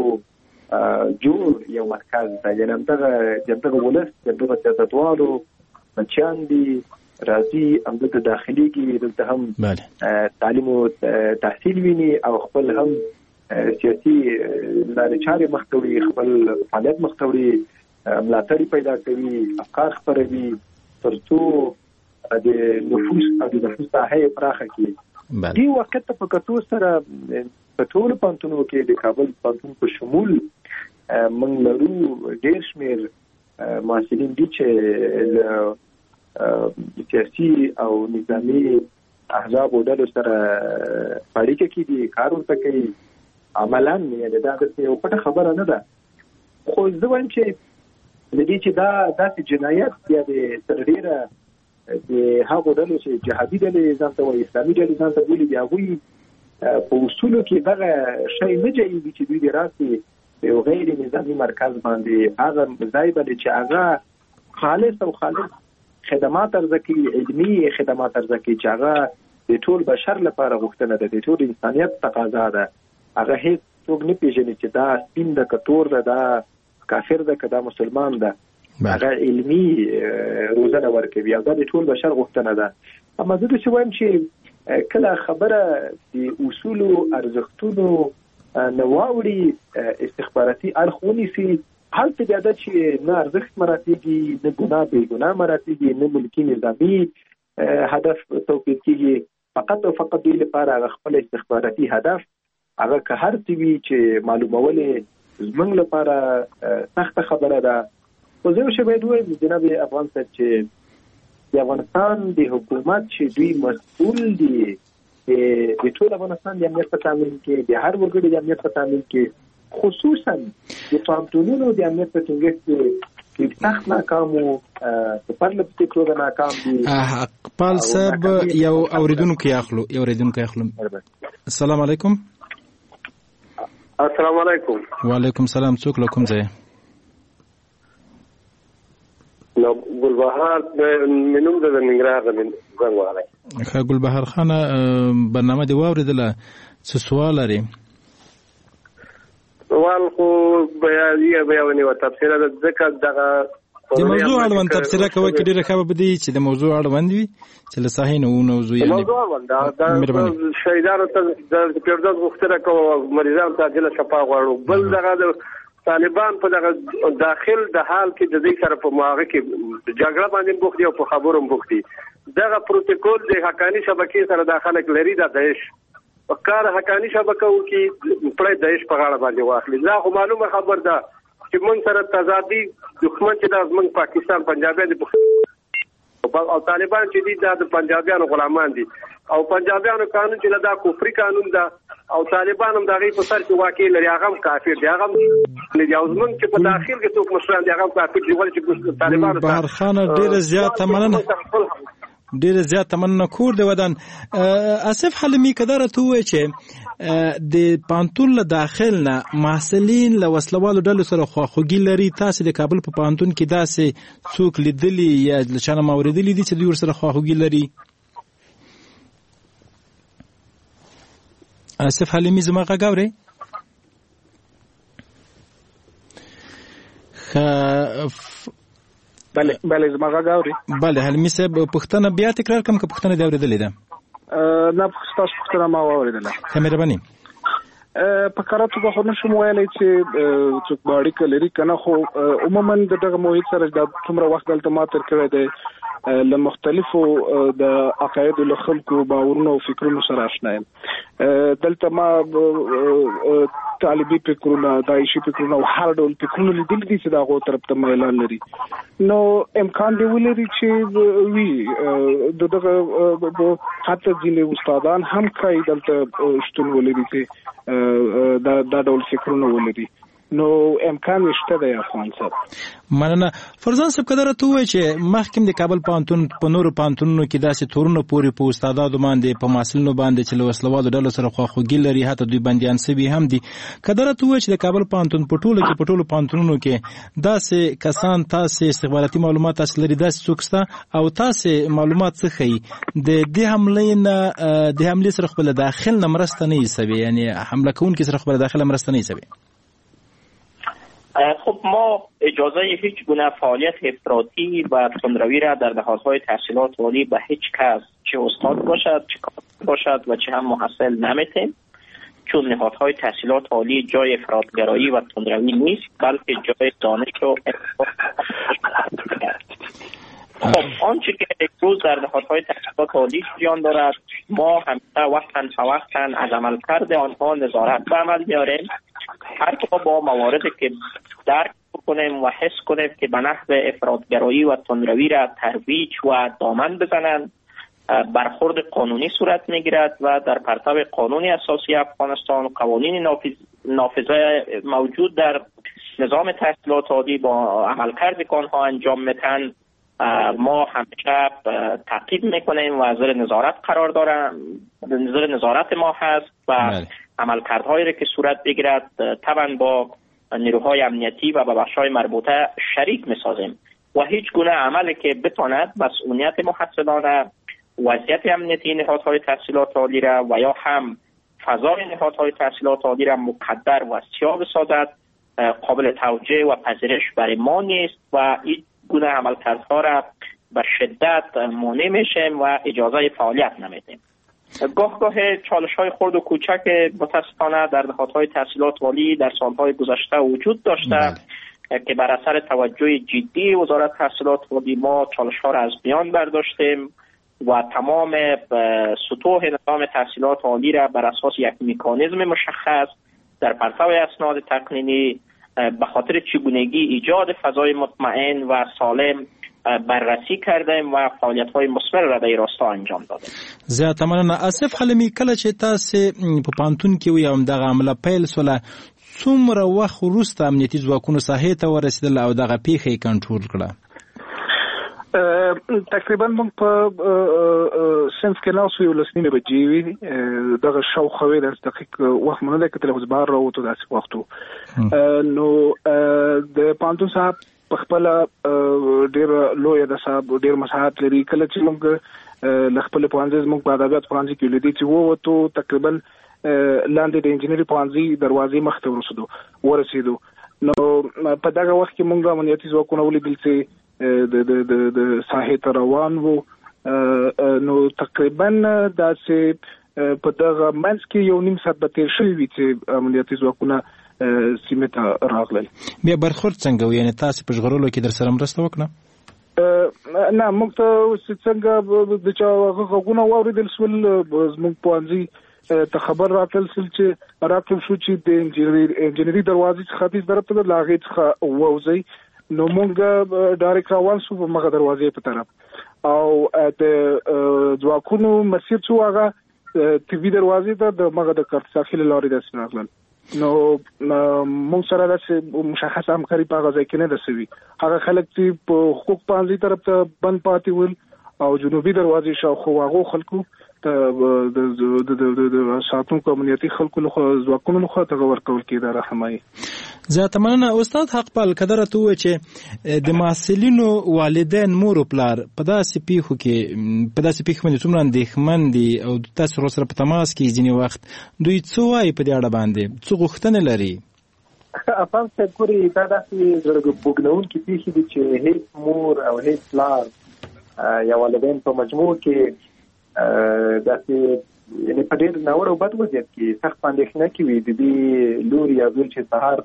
جوړ یو مرکز دی، یعنې همدغه د همدغه ولس د همدغه سیاستوالو بچیان دي راځي همدلته داخليږي، دلته هم تعلیم او تحصیل ویني او خپل هم سیاسي لارې چارې مخ ته وړي، خپل فعالیت مخ ته وړي، ملاتړ پیدا کوي، افکار خپروي، تر څو د نفوس او د نفوس ساحه پراخه کړي. دې وخت ته په کتو سره په ټولو پوهنتونونو کې د کابل پوهنتون په شمول موږ لرو ډېر شمېر محصلین دي چې له سیاسي او نظامي احزابو ډلو سره په اړیکه کې دي، کار ورته کوي. عملاً یعنې دا داسې یو پټه خبره نه ده، خو زه وایم چې د دې چې دا داسې جنایت یا د تر ډېره د هغو ډلو چې جهادي ډلې ځان ته وایي، اسلامي ډلې ځان ته بولي، د هغوی په اصولو کې دغه شی نه جایزي چې دوی د راسې په یو غیر نظامي مرکز باندې هغه ځای باندې چې هغه خالص او خالص خدمات عرضه کوي، علمي خدمات عرضه کوي، چې هغه د ټول بشر لپاره غوښتنه ده، د ټول انسانیت تقاضا ده. هغه هیڅ څوک نه پیژني چې دا سپین ده که تور ده، دا کافر ده که دا مسلمان ده، هغه علمي روزنه ورکوي او دا د ټول بشر غوښتنه ده. اما زه داسې وایم چې کله خبره د اصولو ارزښتونو نه واوړي، استخباراتي اړخ ونیسي، هلته بیا ده چې نه ارزښت مراتېږي، نه ګناه بې ګناه مراتېږي، نه ملکي نظامي هدف توپیر کېږي، فقط او فقط دوی لپاره هغه خپل استخباراتي هدف هغه که هر څه وي چې معلومول زموږ لپاره سخته خبره ده. خو زه یو شی باید ووایم جناب افغان صاحب چې د افغانستان د حکومت چې دوی مسؤل دي د ټول افغانستان د امنیت په تامین کې، د هر وګړي د امنیت په تامین کې، خصوصا د پوهنتونونو د امنیت په ټینګښت کې سخت ناکام وو، په پرله پسې توګه ناکام دي. اقبال صاحب یو اوریدونکی اخلو یو اوریدونکی اخلم. السلام علیکم. السلام علیکم. وعلیکم سلام. څوک له کوم ځای؟ نو ګلبهار منوم د ننګرهار د زنګ وهلی. ښه ګلبهار خانه، برنامه دې واورېدله، څه سوال لري؟ سوال خو بیا بیا ونیوه تبصره ده، ځکه دغه د موضوع اړوند تبصره کوه کې ډېره ښه به دي چې د موضوع اړوند وي، چې له ساحې نه ونوځو. د موضوع اړوند د شهیدانو ته د فردوس غوښتنه کوو، مریضانو ته عاجله شفا غواړو. بل دغه د طالبان په دغه داخل د حال کې د دې سره په مواقع کې جګړه باندې بوخت دي او په خبرو بوخت دي. دغه پروتوکول د حقانی شبکې سره د خلک لري د داعش په کار حقانی شبکه او کې پړې داعش په غاړه باندې واخلي. دا خو معلومه خبر ده چې موږ سره تضادي دښمن چې د موږ پاکستان پنجابیان او طالبان چې دي د پنجابیانو غلامان دي او پنجابیانو قانون چې دا کفري قانون ده او طالبان هم دغه په سر کې واقع لري هغه کافر دي هغه نه دی او موږ چې په داخل کې څوک مشران دي هغه کافر دي ولې چې طالبان بهر خان ډیر زیات مننه ډیر زیات مننه کور دی ودان. اسف حلمی کدار ته وای چې د پانتون له داخل نه محصلین له وسلوالو ډلو سره خواخوږي لري. تاسو د کابل په پانتون کې داسې څوک لیدلی یا لچانه موردلی دي چې دوی سره خواخوږي لري؟ اسف حلمی زما غاوري خ بله بله زما غاوري بله حلمی صاحب پښتنه بیا تکرار کوم که پښتنه دی اوریدلې ده؟ نه تاسو پښتنه ما اوریدله. مهرباني. په کاراتو به خو نشم ویلی چې څوک به اړیکه لري که نه، خو عموما د دغه محیط سره دا څومره وخت دلته ما تېر کړی دی له مختلفو د عقایدو له خلکو باورونو او فکرونو سره اشنا یم. دلته ما طالبي فکرونه، داعشي فکرونه او هر ډول فکرونه لیدلي دي چې د هغو طرف ته میلان لري. نو امکان دی ولري چې وي د دغه حتی ځینې استادان هم ښایي دلته شتون ولري چې دا ډول فکرونه ولري. نو امکان شته دی افغان صاحب. مننه. فرزان صاحب کدره ته وای چې مخکې د کابل پانتون په نورو پانتونونو کې داسې تورونه پورې په استادانو باندې په محصلینو باندې چې له وسلوالو ډلو سره خواخوږي لري، حتی دوی بندیان سوي هم دي. کدره ته وای چې د کابل پانتون په ټولو کې په ټولو پانتونونو کې داسې کسان تاسې استخباراتي معلومات تاسې لري، داسې څوک شته او تاسې معلومات څه ښیي د دې حملې نه د حملې سره خپله داخل نه مرسته نه ایسوي، یعنې حمله کوونکي سره خپله داخله مرسته نه ایسوي؟ خب ما اجازه هیچ گونه فعالیت افراطی و تندروی را در نهادهای تحصیلات عالی به هیچ کس چه استاد باشد چه کارمند باشد و چه هم محصل نمیتیم، چون نهادهای تحصیلات عالی جای افراطگرایی و تندروی نیست بلکه جای دانش و خب آنچه که امروز در نهادهای تحصیلات عالی جریان دارد ما همیشه وقتا فوقتا از عملکرد آنها نظارت به عمل میاریم. هر که با مواردی که درک کنیم و حس کنیم که به نحو افراطگرایی و تندروی را ترویج و دامن بزنند برخورد قانونی صورت میگیرد و در پرتو قانون اساسی افغانستان و قوانین نافذ نافذه موجود در نظام تحصیلات عالی با عملکرد که آنها انجام میدن ما همیشه تعقیب میکنیم و زیر نظارت قرار دارم زیر نظارت ما هست و عملکردهایی را که صورت بگیرد طبعا با نیروهای امنیتی و با بخش‌های مربوطه شریک میسازیم و هیچ گونه عملی که بتواند مسئولیت محصلانه، وضعیت امنیتی نهادهای تحصیلات عالی را و یا هم فضای نهادهای تحصیلات عالی را مقدر و سیاه بسازد قابل توجه و پذیرش برای ما نیست و این گونه عملکردها را به شدت مانع میشیم و اجازه فعالیت نمیدیم. گاه گاه چالش های خرد و کوچک متاسفانه در نهادهای تحصیلات عالی در سالهای گذشته وجود داشته که بر اثر توجه جدی وزارت تحصیلات عالی ما چالش ها را از میان برداشتیم و تمام سطوح نظام تحصیلات عالی را بر اساس یک مکانیزم مشخص در پرتو اسناد تقنینی به خاطر چگونگی ایجاد فضای مطمئن و سالم بررسی کردیم و فعالیت‌های مثمر را در راستا انجام دادیم. زیات مننه. اسف حلمی کله چې تاسو په پانتون کې وي هم دغه عمله پیل سوله څومره وخت وروسته امنیتي ځواکونو ساحې ته ورسېدل او دغه پیښه کنټرول کړه؟ تقریبا موږ په سنس کې ناسو یو لسنینه بجې وي دغه شاوخوا د دقیق وخت مونږ د کتل بار راوته داسې وختو نو د پانتون صاحب په خپل ډیر لوی د صاحب ډیر مساحت لري. کله چې موږ ل خپل پوهنځي موږ په ادبیات پوهنځي کې لیدي چې ووتو تقریبا لاندې د انجینری پوهنځي دروازې مخ ته ورسېدو ورسېدو نو په دغه وخت کې موږ امنیتي ځواکونه ولیدل چې د د د د ساحې ته روان وو نو تقریبا داسې په دغه منځ کې یو نیم ساعت به تېر شوی وي چې امنیتي ځواکونه سیمې ته راغلل. بیا برخورد څنګه و؟ یعنې تاسې په ژغورلو کې در سره مرسته وکړه؟ نه، موږ ته څنګه د چا غږونه واورېدل سول، زموږ پوهنځي ته خبر راتلل سول چې راتلل شو چې د انجینري دروازې څخه ختیځ طرف ته د هغې څخه ووځئ. نو موږ ډایرکټ روان شو په مغه دروازې په طرف، او د ځواکونو مسیر څو هغه طبي دروازې ته د مغه د کارت ساحل لارې داسې راغلل. نو موږ سره داسې مشخص همکاري په هغه ځای کې نه ده سوي. هغه خلک چې په حقوق پوهنځي طرف ته بند پاتې ول او جنوبي دروازې شاوخوا هغو خلکو د ساتونکو امنیتي خلکو لخوا ځواکونو لخوا ته ورکول کېده رهنمایي. زیاته مننه. استاد حقپال کدره ته ووایه چې د محصلینو والدین مور و پلار په داسې پیښو کې په داسې پیښو باندې څومره اندېښمن دي او تاسو سره په تماس کې ځینې وخت دوی څه وایي په دې اړه باندې، څه غوښتنې لري؟ افغان صاحب ګورې دا داسې زړه بوږنونکې پیښې دي چې هیڅ مور او هیڅ پلار یا والدین په مجموع کې داسې یعنې په ډېر ناوړه او بد وضعیت کې سخت اندېښنه کې وي. د دې لور یا زوی چې سهار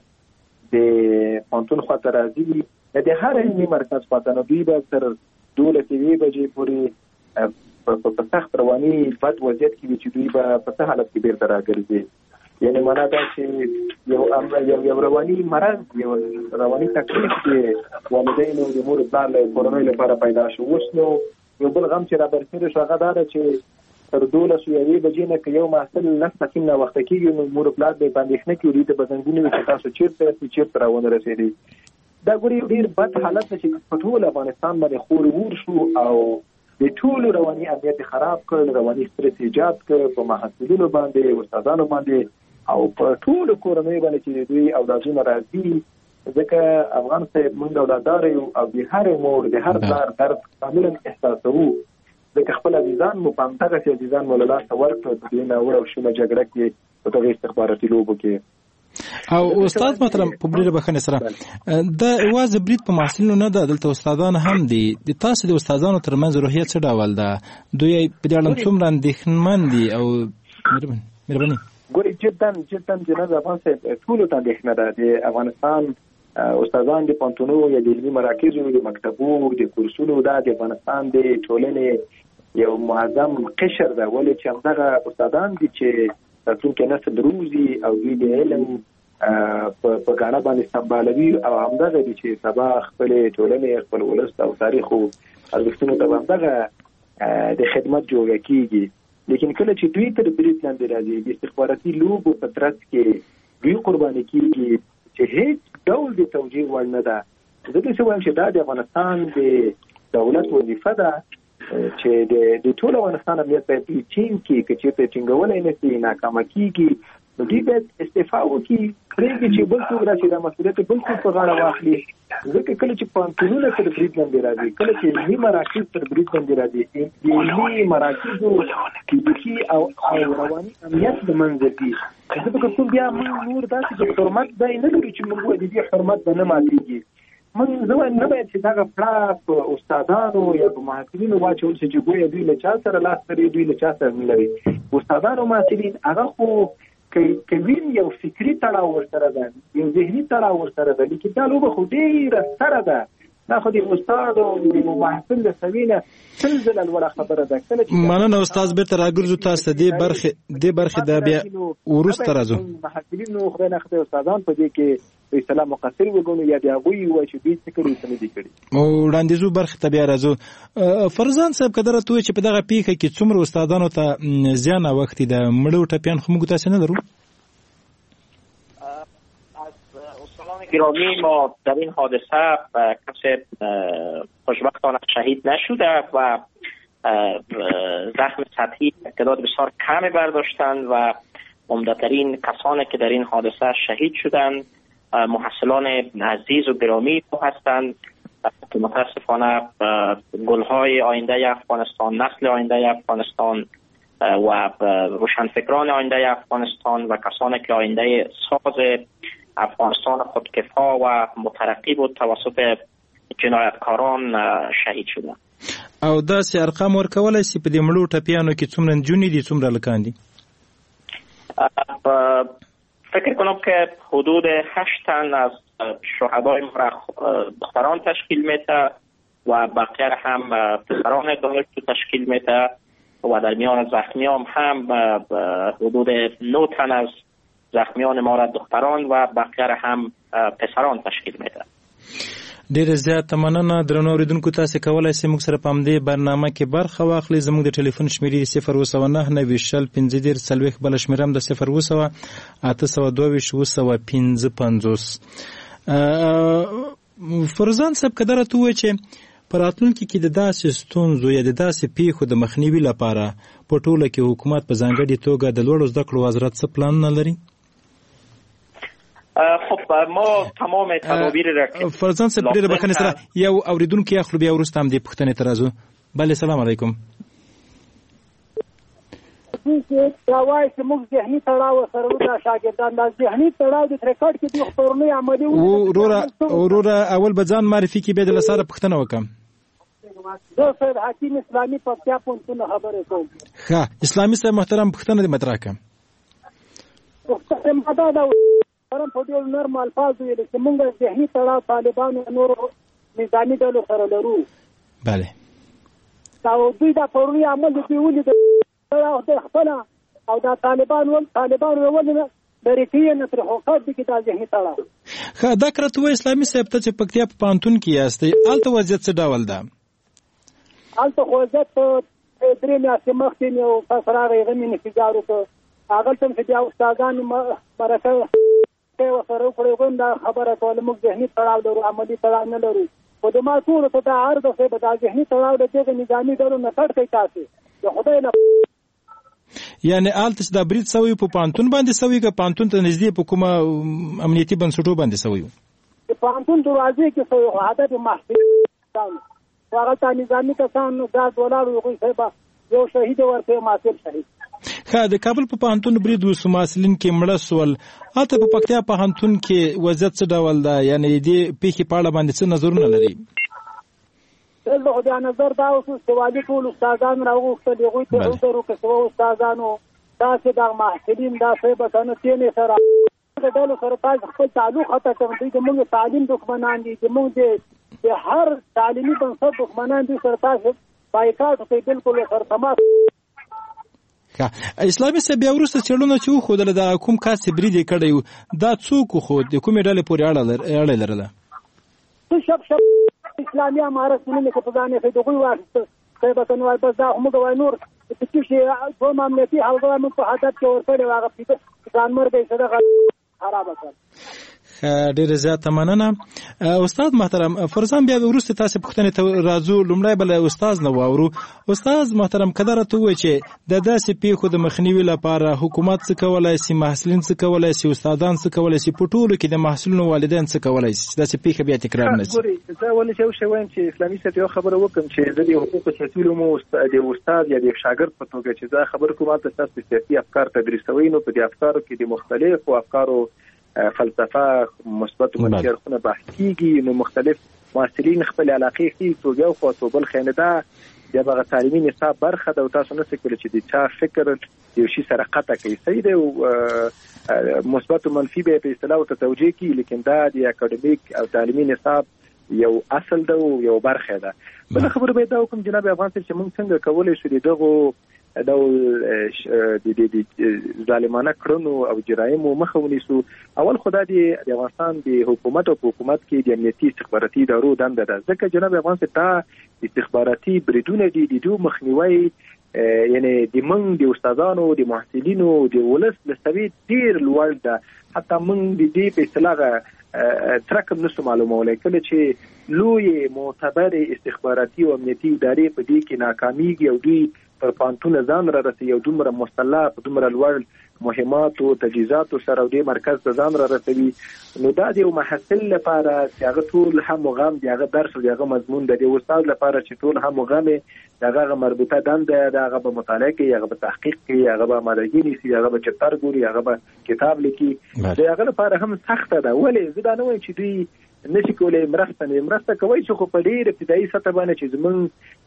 د پوهنتون خواته راځي د هر علمي مرکز خواته، نو دوی به تر دولس یوې بجې پورې په سخت رواني بد وضعیت کې وي چې دوی به په څه حالت کې بېرته راګرځي. یعنې معنا دا چې یو یو رواني مرض، یو رواني تکلیف چې والدینو د مور پلار له کورنۍ لپاره پیدا شو. اوس نو یو بل غم چې را برسېره شو هغه دا ده چې تر دولس یوې بجې نه که یو محصل لس دقیقې ناوخته کېږي نو مور پلار به یې په اندېښنه کې دوی ته به زنګونه وي چې تاسو چېرته یاستئ، چېرته را ونه رسېدئ. دا ګورې ډېر بد حالت ده چې په ټول افغانستان باندې خور وور شو او د ټولو رواني امنیت خراب کړ، رواني سترس ایجاد کړ په محصلینو باندې، استادانو باندې او په ټولو کورنیو باندې چې دوی اولادونه راځي. ځکه افغان صاحب موږ اولاددار یو او د هرې مور د هر پلار درد کاملا احساسوو، ځکه خپل عزیزان مو په همدغسې عزیزان مو له لاسه ورکړه په دې ناوړه او شومه جګړه کې په دغې استخباراتي لوبو کې. او استاد محترم په ډېره بښنې سره دا یوازې برید په محصلینو نه ده، دلته استادان هم دي. د تاسو د استادانو ترمنځ روحیه څه ډول ده؟ دوی په دې اړه څومره اندېښمن دي؟ او مهرباني ګورې جدا جدا جناب افغان صاحب ټولو ته اندېښنه ده. د افغانستان استادان د پوهنتونونو یا د علمي مراکزو د مکتبو د کورسونو دا د افغانستان د ټولنې یو معظم قشر ده، ولې چې همدغه استادان دي چې راتلونکی نسل روزي او دوی د علم په ګاڼه باندې سمبالوي او همدغه دي چې سبا خپلې ټولنې خپل ولس او تاریخ او ارزښتونو ته همدغه د خدمت جوړه کېږي. لیکن کله چې دوی تر برید لاندې راځي د استخباراتي لوبو په ترڅ کې دوی قرباني کېږي چې هیڅ ډول د توجیه وړ نه ده. زه داسې وایم چې دا د افغانستان د دولت وظیفه ده چې د ټول افغانستان امنیت باید ټینګ کړي، که چېرته ټینګولی نه شي ناکامه کېږي نو دوی باید استعفا وکړي، پرېږدي چې بل څوک راشي دا مسؤلیت بل څوک په غاړه واخلي. ځکه کله چې پوهنتونونه تر برید لاندې راځي، کله چې علمي مراکز تر برید لاندې راځي، د علمي مراکزو فزیکي او رواني امنیت له منځه ځي. زه فکر کوم بیا موږ نور داسې د حرمت ځای نه لرو چې موږ وایو د دې حرمت به نه ماتېږي. موږ زه وایم نه باید چې دغه پړه په استادانو یا په محصلینو واچول شي چې ګویا دوی له چا سره لاس لري، دوی له چا سره نه لري. استادان او محصلین هغه خو که وین یو فکري تړاو ورسره ده، یو ذهني تړاو ورسره ده، لیکن دا لوبه خو ډېره ستره ده. دا خو د استاد او د محصل له سوي نه سل ځله لوړه خبره ده. مننه استاد، بېرته راګرځو تاسو ته دې برخې دې برخې دا بیا وروسته راځو. محصلینو خدای نخښه استادان په دې کې په اصطلاح مقصر وګڼو یا د هغوی ووایي چې دوی څه کړي څه نه دي کړي. او وړاندیزو برخې ته بیا راځو. فرزان صاحب که دره ته ووایي چې په دغه پیښه کې څومره استادانو ته زیان اوښتی ده، مړه و ټپیان خو موږ تاسې نه لرو؟ گرامی ما در این حادثه کسی خوشبختانه شهید نشده و زخم سطحی تعداد بسیار کمی برداشتند و عمده‌ترین کسانی که در این حادثه شهید شدند محصلان عزیز و گرامی هستند که متاسفانه گلهای آینده افغانستان، نسل آینده افغانستان و روشنفکران آینده افغانستان و کسانی که آینده ساز افغانستان خودکفا و مترقی بود توسط جنایتکاران شهید شدن. او داسې ارقام ورکولای شي په دې مړو ټپیانو کې څومره نجونې دي څومره هلکان دي؟ فکر کنم که حدود هشت تن از شهدای ما دختران تشکیل میده و بقیه هم پسران دانش تشکیل میده و در میان زخمیان هم حدود نه تن از زخمیان ما را دختران و بقیه هم پسران تشکیل میده. ډیر زیات مننه درنو اوریدونکو، تاسو کولای شئ موږ سره په همدې برنامه کې برخه واخلئ. زموږ د ټلیفون شمیرې صفر اووه سوه نهه نوي شل پنځه دېرش څلوېښت، بله شمیره هم د صفر اووه سوه اته سوه دوه ویشت اوه سوه پنځه پنځوس. فرزان صاحب که دا راته ووایي چې په راتلونکي کې د داسې ستونزو یا د داسې پیښو د مخنیوي لپاره په ټوله کې حکومت په ځانګړې توګه د لوړو زده کړو وزارت څه پلانونه لري؟ خب ما تمام تدابیر را فرزان صاحب ډېره بخښنې سره یو اورېدونکی اخلو، بیا وروسته همدې پوښتنې ته راځو. بله، سلام علیکم. دا وایي چې موږ ذهني تړاو سره ودا شاګردان دا ذهني تړاو د ریکارډ کې د خبرونې عملي وروره وروره اول به ځان معرفي کړي، بیا د لساره پوښتنه وکړم. زه سید حکیم اسلامي پکتیا پوهنتون خبرې کوم. ښه، اسلامي صاحب محترم، پوښتنه دې مطرح کړم. پوښتنه ما دا ده پرم په ډول نرم الفاظ ویل چې موږ ذهني تړاو طالبانو نور نظامي ډلو سره لرو. بله. دا دوی دا پرونی عمل دوی ولې او د خپل او د طالبان ول طالبان ول نه درېتی نه تر حقوق دي کې د ذهني تړاو. ښه، دا کرته و اسلامي صاحب ته چې پکتیا په پانتون کې یاستئ، هلته وضعیت څه ډول ده؟ هلته خو وضعیت درې میاشتې مخکې مې یو کس راغی، هغه مې انفجار وکړ. هغلته هم چې بیا استادان مرکه ورسره وکړې، هغوی هم دا خبره کوله موږ ذهني تړاو لرو، عملي تړاو نه لرو. خو د ما ټولو ته دا عرض وکړې به دا ذهني تړاو د دغه نظامي ډلو نه کټ کوئ تاسې د خدای نه. یعنی آلته چې دا برید سوی په پانتون باندې سوی که پانتون ته نږدې په کومه امنیتي بنسټو باندې سوی؟ د پانتون دروازې کې سوی خو هدف محفل خو هغلته نظامي کسان ګاز ولاړ وي، هغوی صاحب یو شهید ورکوي، محصل شهید. ښه، د کابل په پوهنتون برید وسو، محصلین کې مړه سول. هلته په پکتیا پوهنتون کې وضعیت څه ډول ده؟ یعنې دې پیښې په اړه باندې څه نظرونه لري؟ دلته خو بیا نظر دا اوس چې والي ټول استادان راوغوښتل، هغوی ته عذر وکړه چې استادانو داسې دغه محصلین دا صاحب که نه تېنې سره د ډلو سره تاسو خپل تعلق ختم کړئ. دوی زموږ تعلیم دښمنان دي، زموږ د هر تعلیمي بنسټ دښمنان دي، سره تاسو بایکاټ وکړئ، بالکل سره تماس. اسلامي صاحب بیا وروسته څېړنه چې وښودله د کوم کس چې برید یې کړی و، دا څوک وښود؟ د کومې ډلې پورې اړه یې لرله؟ شپ شپ اسلامي امارت نومې که په ځان یې ښایي د هغوی واخېسته صاحبه که نه وایي بس دا خو موږ وایي نور چې شي دوم امنیتي حلقه موږ په هدف کې ورکړې وه، هغه ځانمرګه یې صدقه خرابه کړه. ډېره زیاته مننه. استاد محترم فرزان، بیا وروسته تاسې پوښتنې ته راځو. لومړی به له استاد نه واورو. استاد محترم، که دا راته ووایي چې د داسې پیښو د مخنیوي لپاره حکومت څه کولی شي، محصلین څه کولی شي، استادان څه کولی شي، په ټولو کې د محصلینو والدین څه کولی شي چې داسې پیښه بیا تکرار نه شي؟ زه ولې چې یو شی وایم چې اسلامي صاحب یو خبره وکړم چې زه د حقوقو سیاسي علومو د استاد یا د شاګرد په توګه چې زه خبره کوم هلته ستاسو سیاسي افکار تدریسوئ، نو په دې افکارو کې د مختلفو افکارو فلسفه مثبت او منفي اړخونه بحث کیږي، نو مختلف محصلین خپل علاقې ښیي، څوک یو خوا څوک بل ښیي. نه دا د هغه تعلیمي نصاب برخه ده او تاسو نه شئ کولی چې د چا فکر یو شي سره قطع کوي. صحیح دی، مثبت او منفي به په اصطلاح ورته توجیه کړي، لیکن دا د اکاډمیک او تعلیمي نصاب یو اصل ده او یو برخه ده. بله خبره باید دا وکړم جناب افغان صاحب چې موږ څنګه کولی شو د دغو ډول د ظالمانه کړنو او جرایمو مخه ونیسو. اول خو دا د افغانستان د حکومت او حکومت کې د امنیتي استخباراتي ادارو دنده ده، ځکه جناب افغان صاحب دا استخباراتي بریدونه دي د دوی مخنیوی، یعنی د موږ د استادانو د محصلینو د ولس له سوي ډېر لوړ ده. حتی موږ د دې په اصطلاح ترکم نشو معلومولی، کله چې لوی معتبر استخباراتي او امنیتي ادارې په دې کې ناکامیږي او دوی پر پانتون ځان را رسوي او دومره مسلح په دومره لوړ مهماتو تجهیزاتو سره او دې مرکز ته ځان را رسوي، نو دا د یو محصل لپاره چې هغه ټول هم غم د هغه درس او د هغه مضمون د یو استاد لپاره چې ټول هم غم د هغه مربوطه دنده د هغه به مطالعه کوي، هغه به تحقیق کوي، هغه به آمادګي نیسي، هغه به چپتر ګوري، هغه به کتاب لیکي، د هغه لپاره هم سخته ده. ولې زه دا نه وایم چې دوی نشي کولای مرسته نه مرسته کوي، چې خو په ډېر ابتدایي سطح باندې چې زمونږ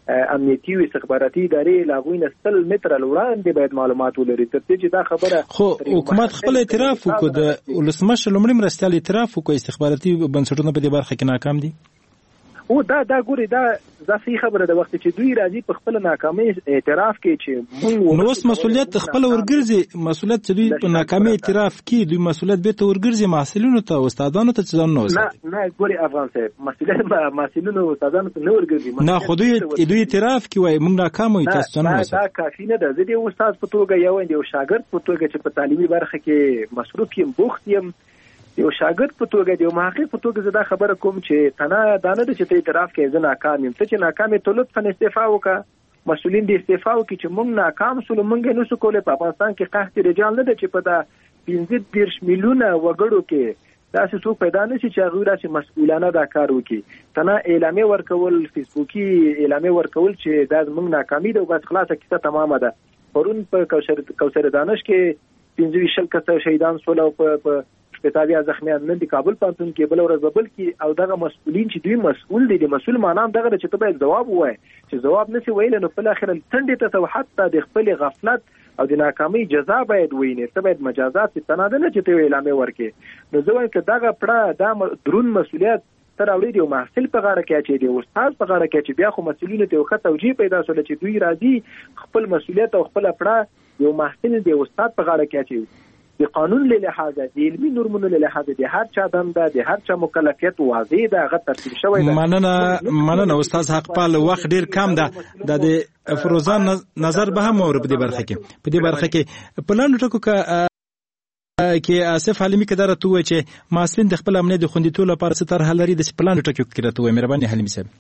امنیتي او استخباراتي ادارې لا غوینه سل متر وړاندې باید معلومات ولري تر دې چې دا خبره خو حکومت خپل اعتراف وکړ د ولسمشر لومړی مرستیال اعتراف وکړ استخباراتي بنسټونه په دې برخه کې ناکام دي او دا دا ګوري دا دا صحیح خبره ده وخت چې دوی راځي په خپل ناکامۍ اعتراف کوي چې موږ نو اوس مسؤلیت خپل ورګرځي مسؤلیت چې دوی په ناکامۍ اعتراف کوي دوی مسؤلیت به ته ورګرځي محصلینو ته استادانو ته ځان نه وسه نه نه ګوري افغان صاحب مسؤلیت محصلینو او استادانو ته نه ورګرځي نه خو دوی دوی اعتراف کوي موږ ناکام یو تاسو نه وسه دا کافي نه ده زه د استاد په توګه یو یو شاګرد په توګه چې په تعلیمي برخه کې مصروف یم بوخت یم یو شاګرد په توګه دی او محقق په توګه زه دا خبره کوم چې تنه دانه د چې اعتراف کوي زه ناکام یم ته چې ناکام ته لطفا استعفا وکړه مسؤلین دې استعفا وکړي چې موږ ناکام سول موږ نو څه کولای په افغانستان کې قحط رجال نه ده چې په دا پنځه دېرش میلیونه وګړو کې دا څه پیدا نشي چې هغه راشي مسؤلانه دا کار وکړي تنه اعلامیه ورکول فیسبوکي اعلامیه ورکول چې دا موږ ناکامي ده او بس خلاصه کیسه تمامه ده پرون په کوثر کوثر دانش کې پنځه شل کسه شهیدان سول او په شپږ زخمیان نن د کابل پانتون کې بل ورځ بل کې او دغه مسؤلین چې دوی مسؤل دي د مسؤل معنی دغه چې ته باید جواب وایي چې جواب نشي ویل نو په اخر تندې ته او حتی د خپل غفلت او د ناکامۍ جزا باید ویني ته باید مجازات تناده نه چې ته اعلان ورکې نو زه وایم چې دغه پړه د درون مسؤلیت تر اوري دی محصل په غاړه کې چې دی استاد په غاړه کې چې بیا خو مسؤلینو ته وخت توجیه پیدا شول چې دوی راځي خپل مسؤلیت او خپل پړه یو محصل دی استاد په غاړه کې چې د قانون له لحاظه د علمي نورمونو له لحاظه د هر چا دنده د هر چا مکلفیت واضح ده هغه ترتیب شوی ده مننه مننه استاد حقپال وخت ډیر کم ده د فروزان نظر به هم اور په دې برخه کې په دې برخه کې پلان ټکو کا کې آصف حلیمی کدار ته و چې ماسلین د خپل امنیت د خوندیتوب لپاره ستر حل لري د پلان ټکو کې راته و مهرباني حلیمی صاحب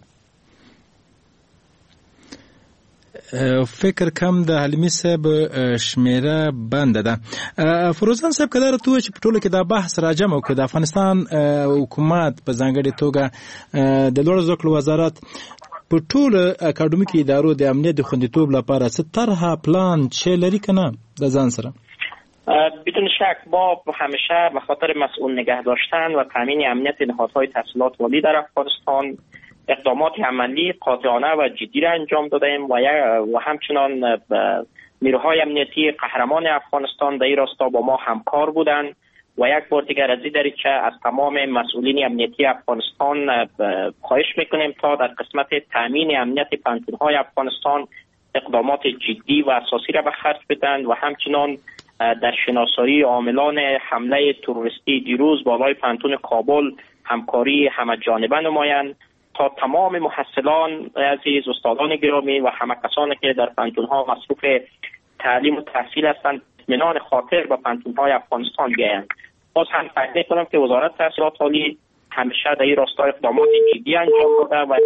فکر کم د حلیمی صاحب شمیره بند ده فروزان صاحب کدار ته و چې په ټولو کې دا بحث راجم او د افغانستان حکومت په ځانګړي توګه د لوړ زده کړو وزارت په ټولو اکاډمیکي ادارو د امنیت د خوندیتوب لپاره ستر پلان چې لري کنه د ځان سره بدون شک ما همیشه به خاطر مسئول نگه داشتن و تامین امنیت نهادهای تحصیلات عالی در افغانستان اقدامات عملی قاطعانه و جدی را انجام دادیم و و همچنان نیروهای امنیتی قهرمان افغانستان در این راستا با ما همکار بودند و یک بار دیگر از این دریچه از تمام مسئولین امنیتی افغانستان خواهش میکنیم تا در قسمت تامین امنیت پانتون‌های افغانستان اقدامات جدی و اساسی را به خرج بدن و همچنان در شناسایی عاملان حمله تروریستی دیروز بالای پانتون کابل همکاری همه جانبه نمایند تا تمام محصلان عزیز استادان گرامی و همه کسانی که در پانتون‌ها مصروف تعلیم و تحصیل هستند اطمینان خاطر به پانتون‌های افغانستان بیایند. باز هم تاکید کنم که وزارت تحصیلات عالی همیشه در این راستا اقدامات جدی انجام داده و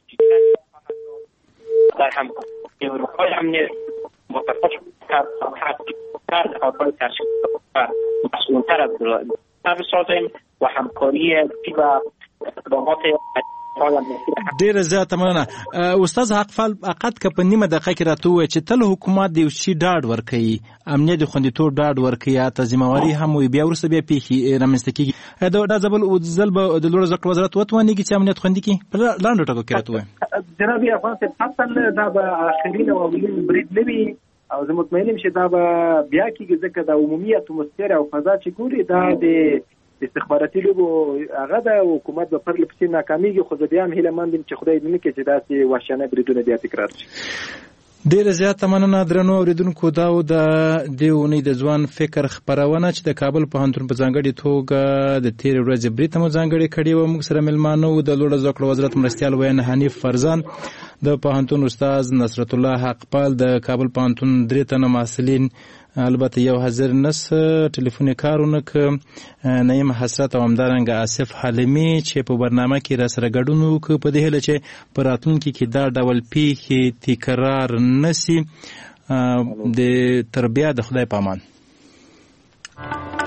در همکاری نیروهای امنیت متفاوت کرد خاطر تحصیلات مسئول‌تر از بسازیم و همکاری و اقدامات ډیر زیاته مننه استاد حقپال فقط که په نیمه دقیقه کې راته ووایي چې تل حکومت د یو شي ډاډ ورکوي امنیت د خوندیتوب ډاډ ورکوي یا ذمہواري هم وي بیا وروسته بیا پیښې رامنځته کېږي دا ځل ځل به د لوړ زده کړو وزارت وتوانېږي چې امنیت خوندي کړي په لاندو ټکو کې راته ووایي جناب افغان صاحب حتی دا به آخرین او اولین برید نه وي او زه مطمئن یم چې دا به بیا کېږي ځکه د عمومي اتموسفیر او فضا چې ګوري دا د استخباراتي لوبو هغه د حکومت په پرله پسې ناکامېږي خو زه بیا هم هیله مند یم چې خدای دې نه کړي چې داسې وحشیانه بریدونه بیا تکرار شي ډیره زیاته مننه درنو اوریدونکو دا و د دې اونۍ د ځوان فکر خپرونه چې د کابل پوهنتون په ځانګړي توګه د تېرې ورځې برید مو ځانګړې کړې وه موږ سره مېلمانه وو د لوړ زده کړو وزارت مرستیال ویان حنیف فرزان د پوهنتون استاد نصرت الله حقپال د کابل پوهنتون درې تنه محصلین البته یو حاضر نس ټلیفوني کارونه ک نعیم حسرت او همدارنګه آصف حلیمی چې په برنامه کې را سره ګډون وکړ په دې هیله چې په راتلونکي کې دا ډول پیښې تکرار نشي د تربیه د خدای په امان